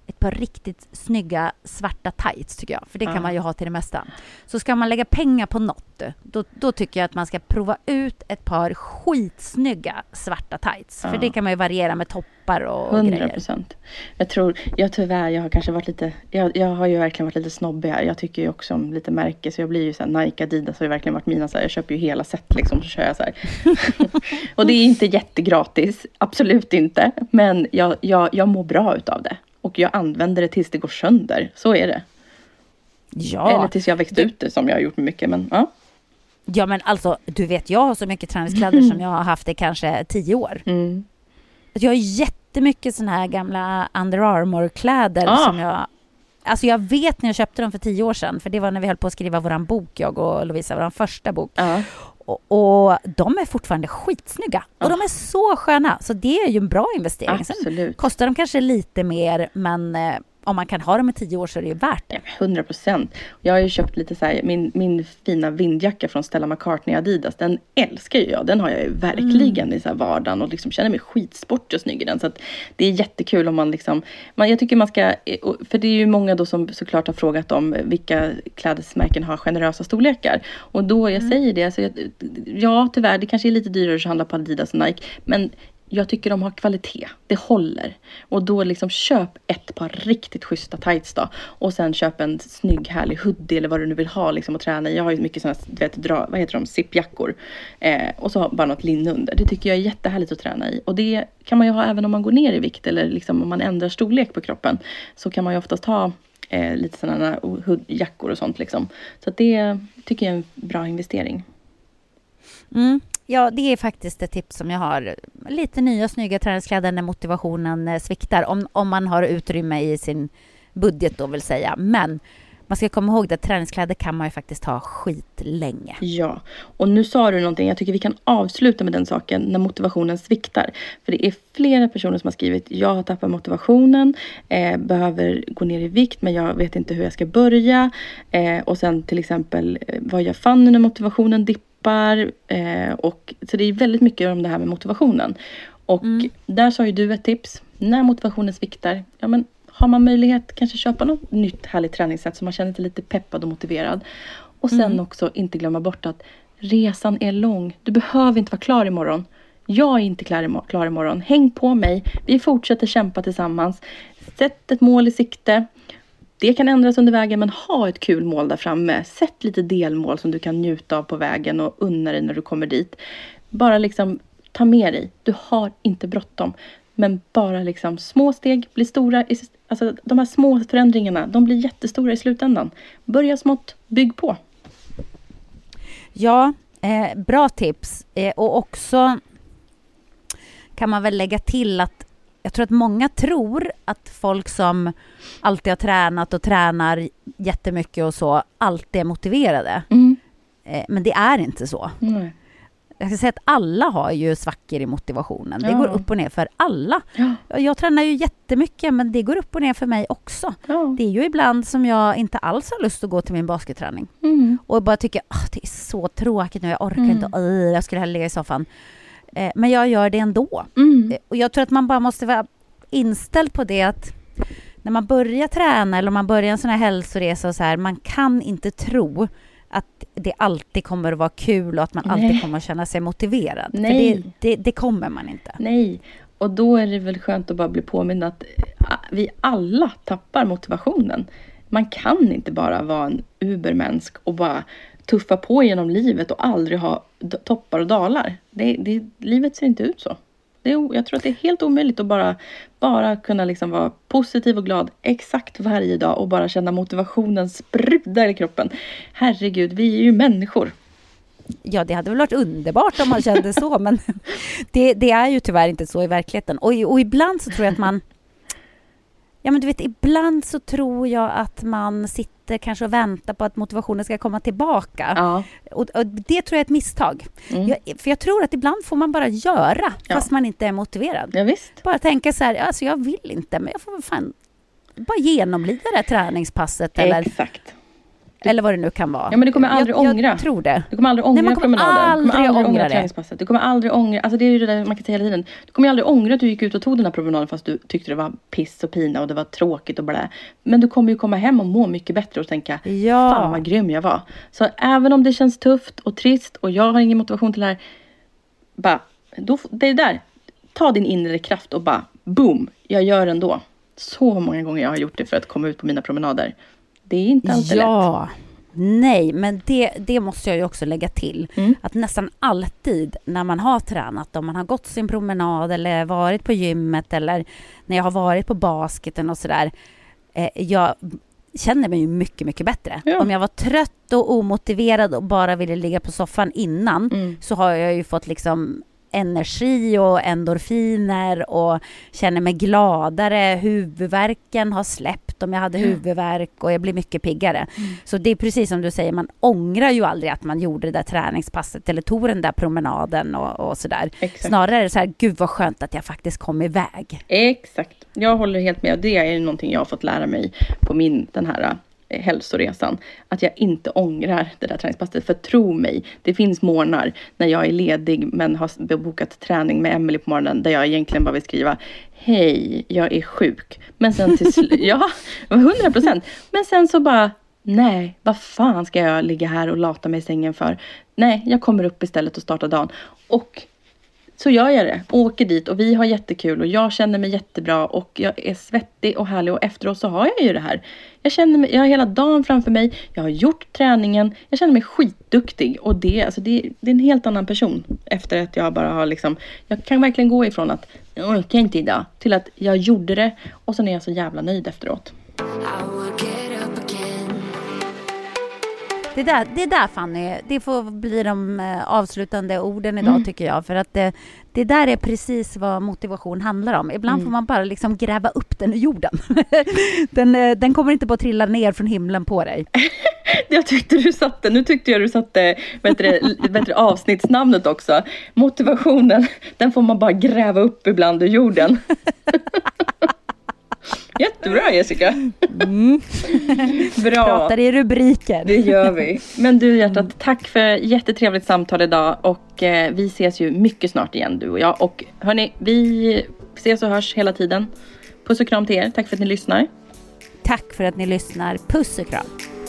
ett par riktigt snygga svarta tights tycker jag. För det kan man ju ha till det mesta. Så ska man lägga pengar på något, då tycker jag att man ska prova ut ett par skitsnygga svarta tights. För det kan man ju variera med toppar och 100%. grejer. Jag har kanske varit lite, jag har ju verkligen varit lite snobbig här. Jag tycker ju också om lite märke, så jag blir ju så här, Nike, Adidas har ju verkligen varit mina så här, jag köper ju hela set liksom, så kör jag så här. Och det är inte jättegratis, absolut inte. Men jag mår bra utav det. Och jag använder det tills det går sönder. Så är det. Ja. Eller tills jag växt ut det, som jag har gjort mycket. Men, ja. Ja, men alltså, du vet, jag har så mycket träningskläder som jag har haft det kanske 10 år. Mm. Jag har jättemycket såna här gamla Under Armour-kläder som jag... Alltså jag vet när jag köpte dem för 10 år sedan. För det var när vi höll på att skriva våran bok, jag och Lovisa, våran första bok. Och de är fortfarande skitsnygga. Och de är så sköna. Så det är ju en bra investering. Absolut. Sen kostar de kanske lite mer, men om man kan ha dem i 10 år så är det ju värt det. 100%. Jag har ju köpt lite så här, min fina vindjacka från Stella McCartney Adidas. Den älskar ju jag. Den har jag ju verkligen i så här vardagen och liksom känner mig skitsport och snygg i den. Så att det är jättekul om man liksom... jag tycker man ska... För det är ju många då som såklart har frågat om vilka klädesmärken har generösa storlekar. Och då jag säger det, alltså, ja tyvärr, det kanske är lite dyrare att handla på Adidas och Nike. Men jag tycker de har kvalitet. Det håller. Och då liksom köp ett par riktigt schyssta tights då. Och sen köp en snygg härlig hoodie eller vad du nu vill ha liksom att träna. Jag har ju mycket sådana, du vet, vad heter de? Zipjackor. Och så bara något linne under. Det tycker jag är jättehärligt att träna i. Och det kan man ju ha även om man går ner i vikt. Eller liksom om man ändrar storlek på kroppen. Så kan man ju oftast ha lite sådana jackor och sånt liksom. Så att det tycker jag är en bra investering. Ja, det är faktiskt ett tips som jag har. Lite nya snygga träningskläder när motivationen sviktar. Om man har utrymme i sin budget då, vill säga. Men man ska komma ihåg att träningskläder kan man ju faktiskt ha skitlänge. Ja, och nu sa du någonting. Jag tycker vi kan avsluta med den saken när motivationen sviktar. För det är flera personer som har skrivit: jag har tappat motivationen, behöver gå ner i vikt men jag vet inte hur jag ska börja. Och sen till exempel, vad gör fan nu när motivationen dippar? Och så det är väldigt mycket om det här med motivationen. Och där sa ju du ett tips. När motivationen sviktar, ja men har man möjlighet kanske köpa något nytt härligt träningssätt så man känner sig lite peppad och motiverad. Och sen också inte glömma bort att resan är lång. Du behöver inte vara klar imorgon. Jag är inte klar imorgon. Häng på mig. Vi fortsätter kämpa tillsammans. Sätt ett mål i sikte. Det kan ändras under vägen, men ha ett kul mål där framme. Sätt lite delmål som du kan njuta av på vägen och unna dig när du kommer dit. Bara liksom ta med dig. Du har inte bråttom. Men bara liksom små steg blir stora. Alltså de här små förändringarna, de blir jättestora i slutändan. Börja smått, bygg på. Ja, bra tips. Och också kan man väl lägga till att jag tror att många tror att folk som alltid har tränat och tränar jättemycket och så alltid är motiverade. Men det är inte så. Jag ska säga att alla har ju svackor i motivationen. Det går upp och ner för alla. Jag tränar ju jättemycket, men det går upp och ner för mig också. Det är ju ibland som jag inte alls har lust att gå till min basketträning. Och bara tycker det är så tråkigt nu. Jag orkar inte. Jag skulle hellre ligga i soffan. Men jag gör det ändå. Och jag tror att man bara måste vara inställd på det att när man börjar träna eller om man börjar en sån här hälsoresa och så här, man kan inte tro att det alltid kommer att vara kul och att man alltid kommer att känna sig motiverad. Nej. För det kommer man inte. Nej, och då är det väl skönt att bara bli påmind att vi alla tappar motivationen. Man kan inte bara vara en ubermänsk och bara tuffa på genom livet och aldrig ha toppar och dalar. Livet ser inte ut så. Jag tror att det är helt omöjligt att bara kunna liksom vara positiv och glad exakt varje dag och bara känna motivationen spruta i kroppen. Herregud, vi är ju människor. Ja, det hade väl varit underbart om man kände så, men det är ju tyvärr inte så i verkligheten. Och ibland så tror jag att man... Ja, men du vet, ibland så tror jag att man sitter kanske och väntar på att motivationen ska komma tillbaka. Ja. Och det tror jag är ett misstag. För jag tror att ibland får man bara göra fast man inte är motiverad. Ja, visst. Bara tänka så här, alltså jag vill inte, men jag får fan bara genomlida det här träningspasset. Eller... Exakt. Eller vad det nu kan vara. Ja, men du kommer aldrig ångra. Jag tror det. Du kommer aldrig ångra promenaden. Du kommer aldrig ångra träningspasset. Du kommer aldrig ångra. Alltså det är ju det där man kan säga hela tiden. Du kommer aldrig ångra att du gick ut och tog den här promenaden fast du tyckte det var piss och pina och det var tråkigt och blä. Men du kommer ju komma hem och må mycket bättre och tänka, fan vad grym jag var. Så även om det känns tufft och trist och jag har ingen motivation till det här, bara, det är där. Ta din inre kraft och bara, boom, jag gör ändå. Så många gånger jag har gjort det för att komma ut på mina promenader. Det är inte alltid lätt. Nej, men det måste jag ju också lägga till. Att nästan alltid när man har tränat, om man har gått sin promenad eller varit på gymmet eller när jag har varit på basketen och sådär, jag känner mig ju mycket, mycket bättre. Ja. Om jag var trött och omotiverad och bara ville ligga på soffan innan så har jag ju fått liksom energi och endorfiner och känner mig gladare. Huvudvärken har släppt om jag hade huvudvärk och jag blir mycket piggare. Så det är precis som du säger, man ångrar ju aldrig att man gjorde det där träningspasset eller tog den där promenaden och sådär. Exakt. Snarare är det så här, gud vad skönt att jag faktiskt kom iväg. Exakt, jag håller helt med. Det är någonting jag har fått lära mig på den här hälsoresan, att jag inte ångrar det där träningspasset, för tro mig, det finns morgnar när jag är ledig men har bokat träning med Emily på morgonen där jag egentligen bara vill skriva, hej, jag är sjuk, men sen till slut, ja, 100%, men sen så bara, nej, vad fan ska jag ligga här och lata mig i sängen för? Nej, jag kommer upp istället och startar dagen, och så gör jag det, åker dit och vi har jättekul och jag känner mig jättebra och jag är svettig och härlig och efteråt så har jag ju det här. Jag har hela dagen framför mig, jag har gjort träningen, jag känner mig skitduktig och det är en helt annan person efter att jag bara har liksom, jag kan verkligen gå ifrån att jag orkar inte idag till att jag gjorde det och sen är jag så jävla nöjd efteråt. Det där Fanny, det får bli de avslutande orden idag tycker jag. För att det där är precis vad motivation handlar om. Ibland får man bara liksom gräva upp den i jorden. Den kommer inte på att trilla ner från himlen på dig. Nu tyckte jag du satte avsnittsnamnet också. Motivationen, den får man bara gräva upp ibland i jorden. Jättebra Jessica. Bra. Pratar i rubriker. Det gör vi. Men du hjärtat, tack för jättetrevligt samtal idag. Och vi ses ju mycket snart igen, du och jag. Och hörni, vi ses och hörs hela tiden. Puss och kram till er. Tack för att ni lyssnar. Tack för att ni lyssnar. Puss och kram.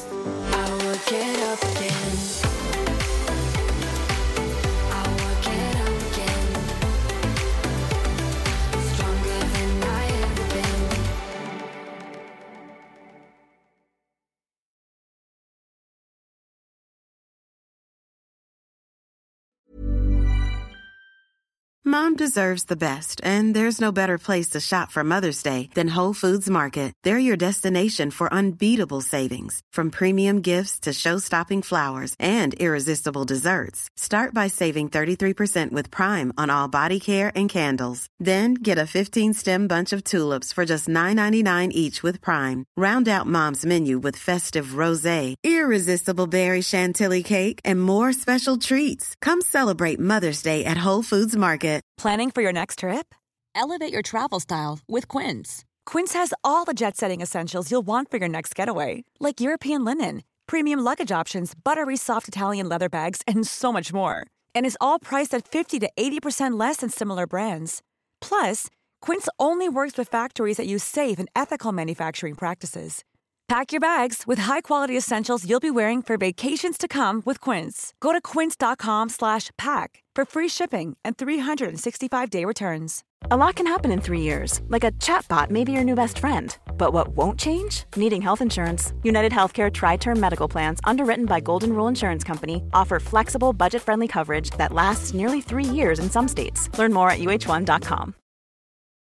Mom deserves the best, and there's no better place to shop for Mother's Day than Whole Foods Market. They're your destination for unbeatable savings, from premium gifts to show-stopping flowers and irresistible desserts. Start by saving 33% with Prime on all body care and candles. Then get a 15-stem bunch of tulips for just $9.99 each with Prime. Round out Mom's menu with festive rosé, irresistible berry chantilly cake, and more special treats. Come celebrate Mother's Day at Whole Foods Market. Planning for your next trip? Elevate your travel style with Quince. Quince has all the jet-setting essentials you'll want for your next getaway, like European linen, premium luggage options, buttery soft Italian leather bags, and so much more. And is all priced at 50 to 80% less than similar brands. Plus, Quince only works with factories that use safe and ethical manufacturing practices. Pack your bags with high-quality essentials you'll be wearing for vacations to come with Quince. Go to quince.com/pack for free shipping and 365-day returns. A lot can happen in 3 years, like a chatbot may be your new best friend. But what won't change? Needing health insurance. United Healthcare Tri-Term Medical Plans, underwritten by Golden Rule Insurance Company, offer flexible, budget-friendly coverage that lasts nearly 3 years in some states. Learn more at uh1.com.